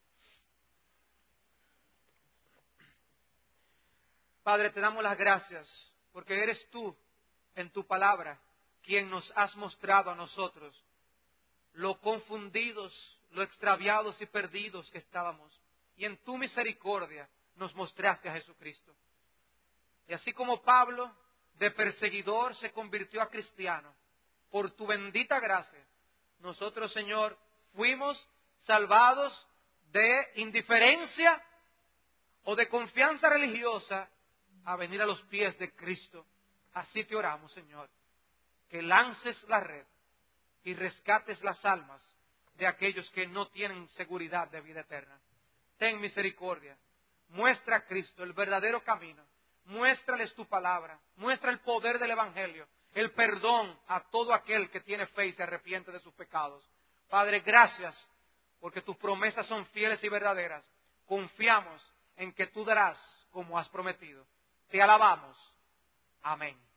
Padre, te damos las gracias porque eres tú en tu palabra quien nos has mostrado a nosotros lo confundidos, lo extraviados y perdidos que estábamos. Y en tu misericordia nos mostraste a Jesucristo. Y así como Pablo, de perseguidor, se convirtió a cristiano, por tu bendita gracia, nosotros, Señor, fuimos salvados de indiferencia o de confianza religiosa a venir a los pies de Cristo. Así te oramos, Señor, que lances la red y rescates las almas de aquellos que no tienen seguridad de vida eterna. Ten misericordia. Muestra a Cristo, el verdadero camino. Muéstrales tu palabra. Muestra el poder del Evangelio. El perdón a todo aquel que tiene fe y se arrepiente de sus pecados. Padre, gracias porque tus promesas son fieles y verdaderas. Confiamos en que tú darás como has prometido. Te alabamos. Amén.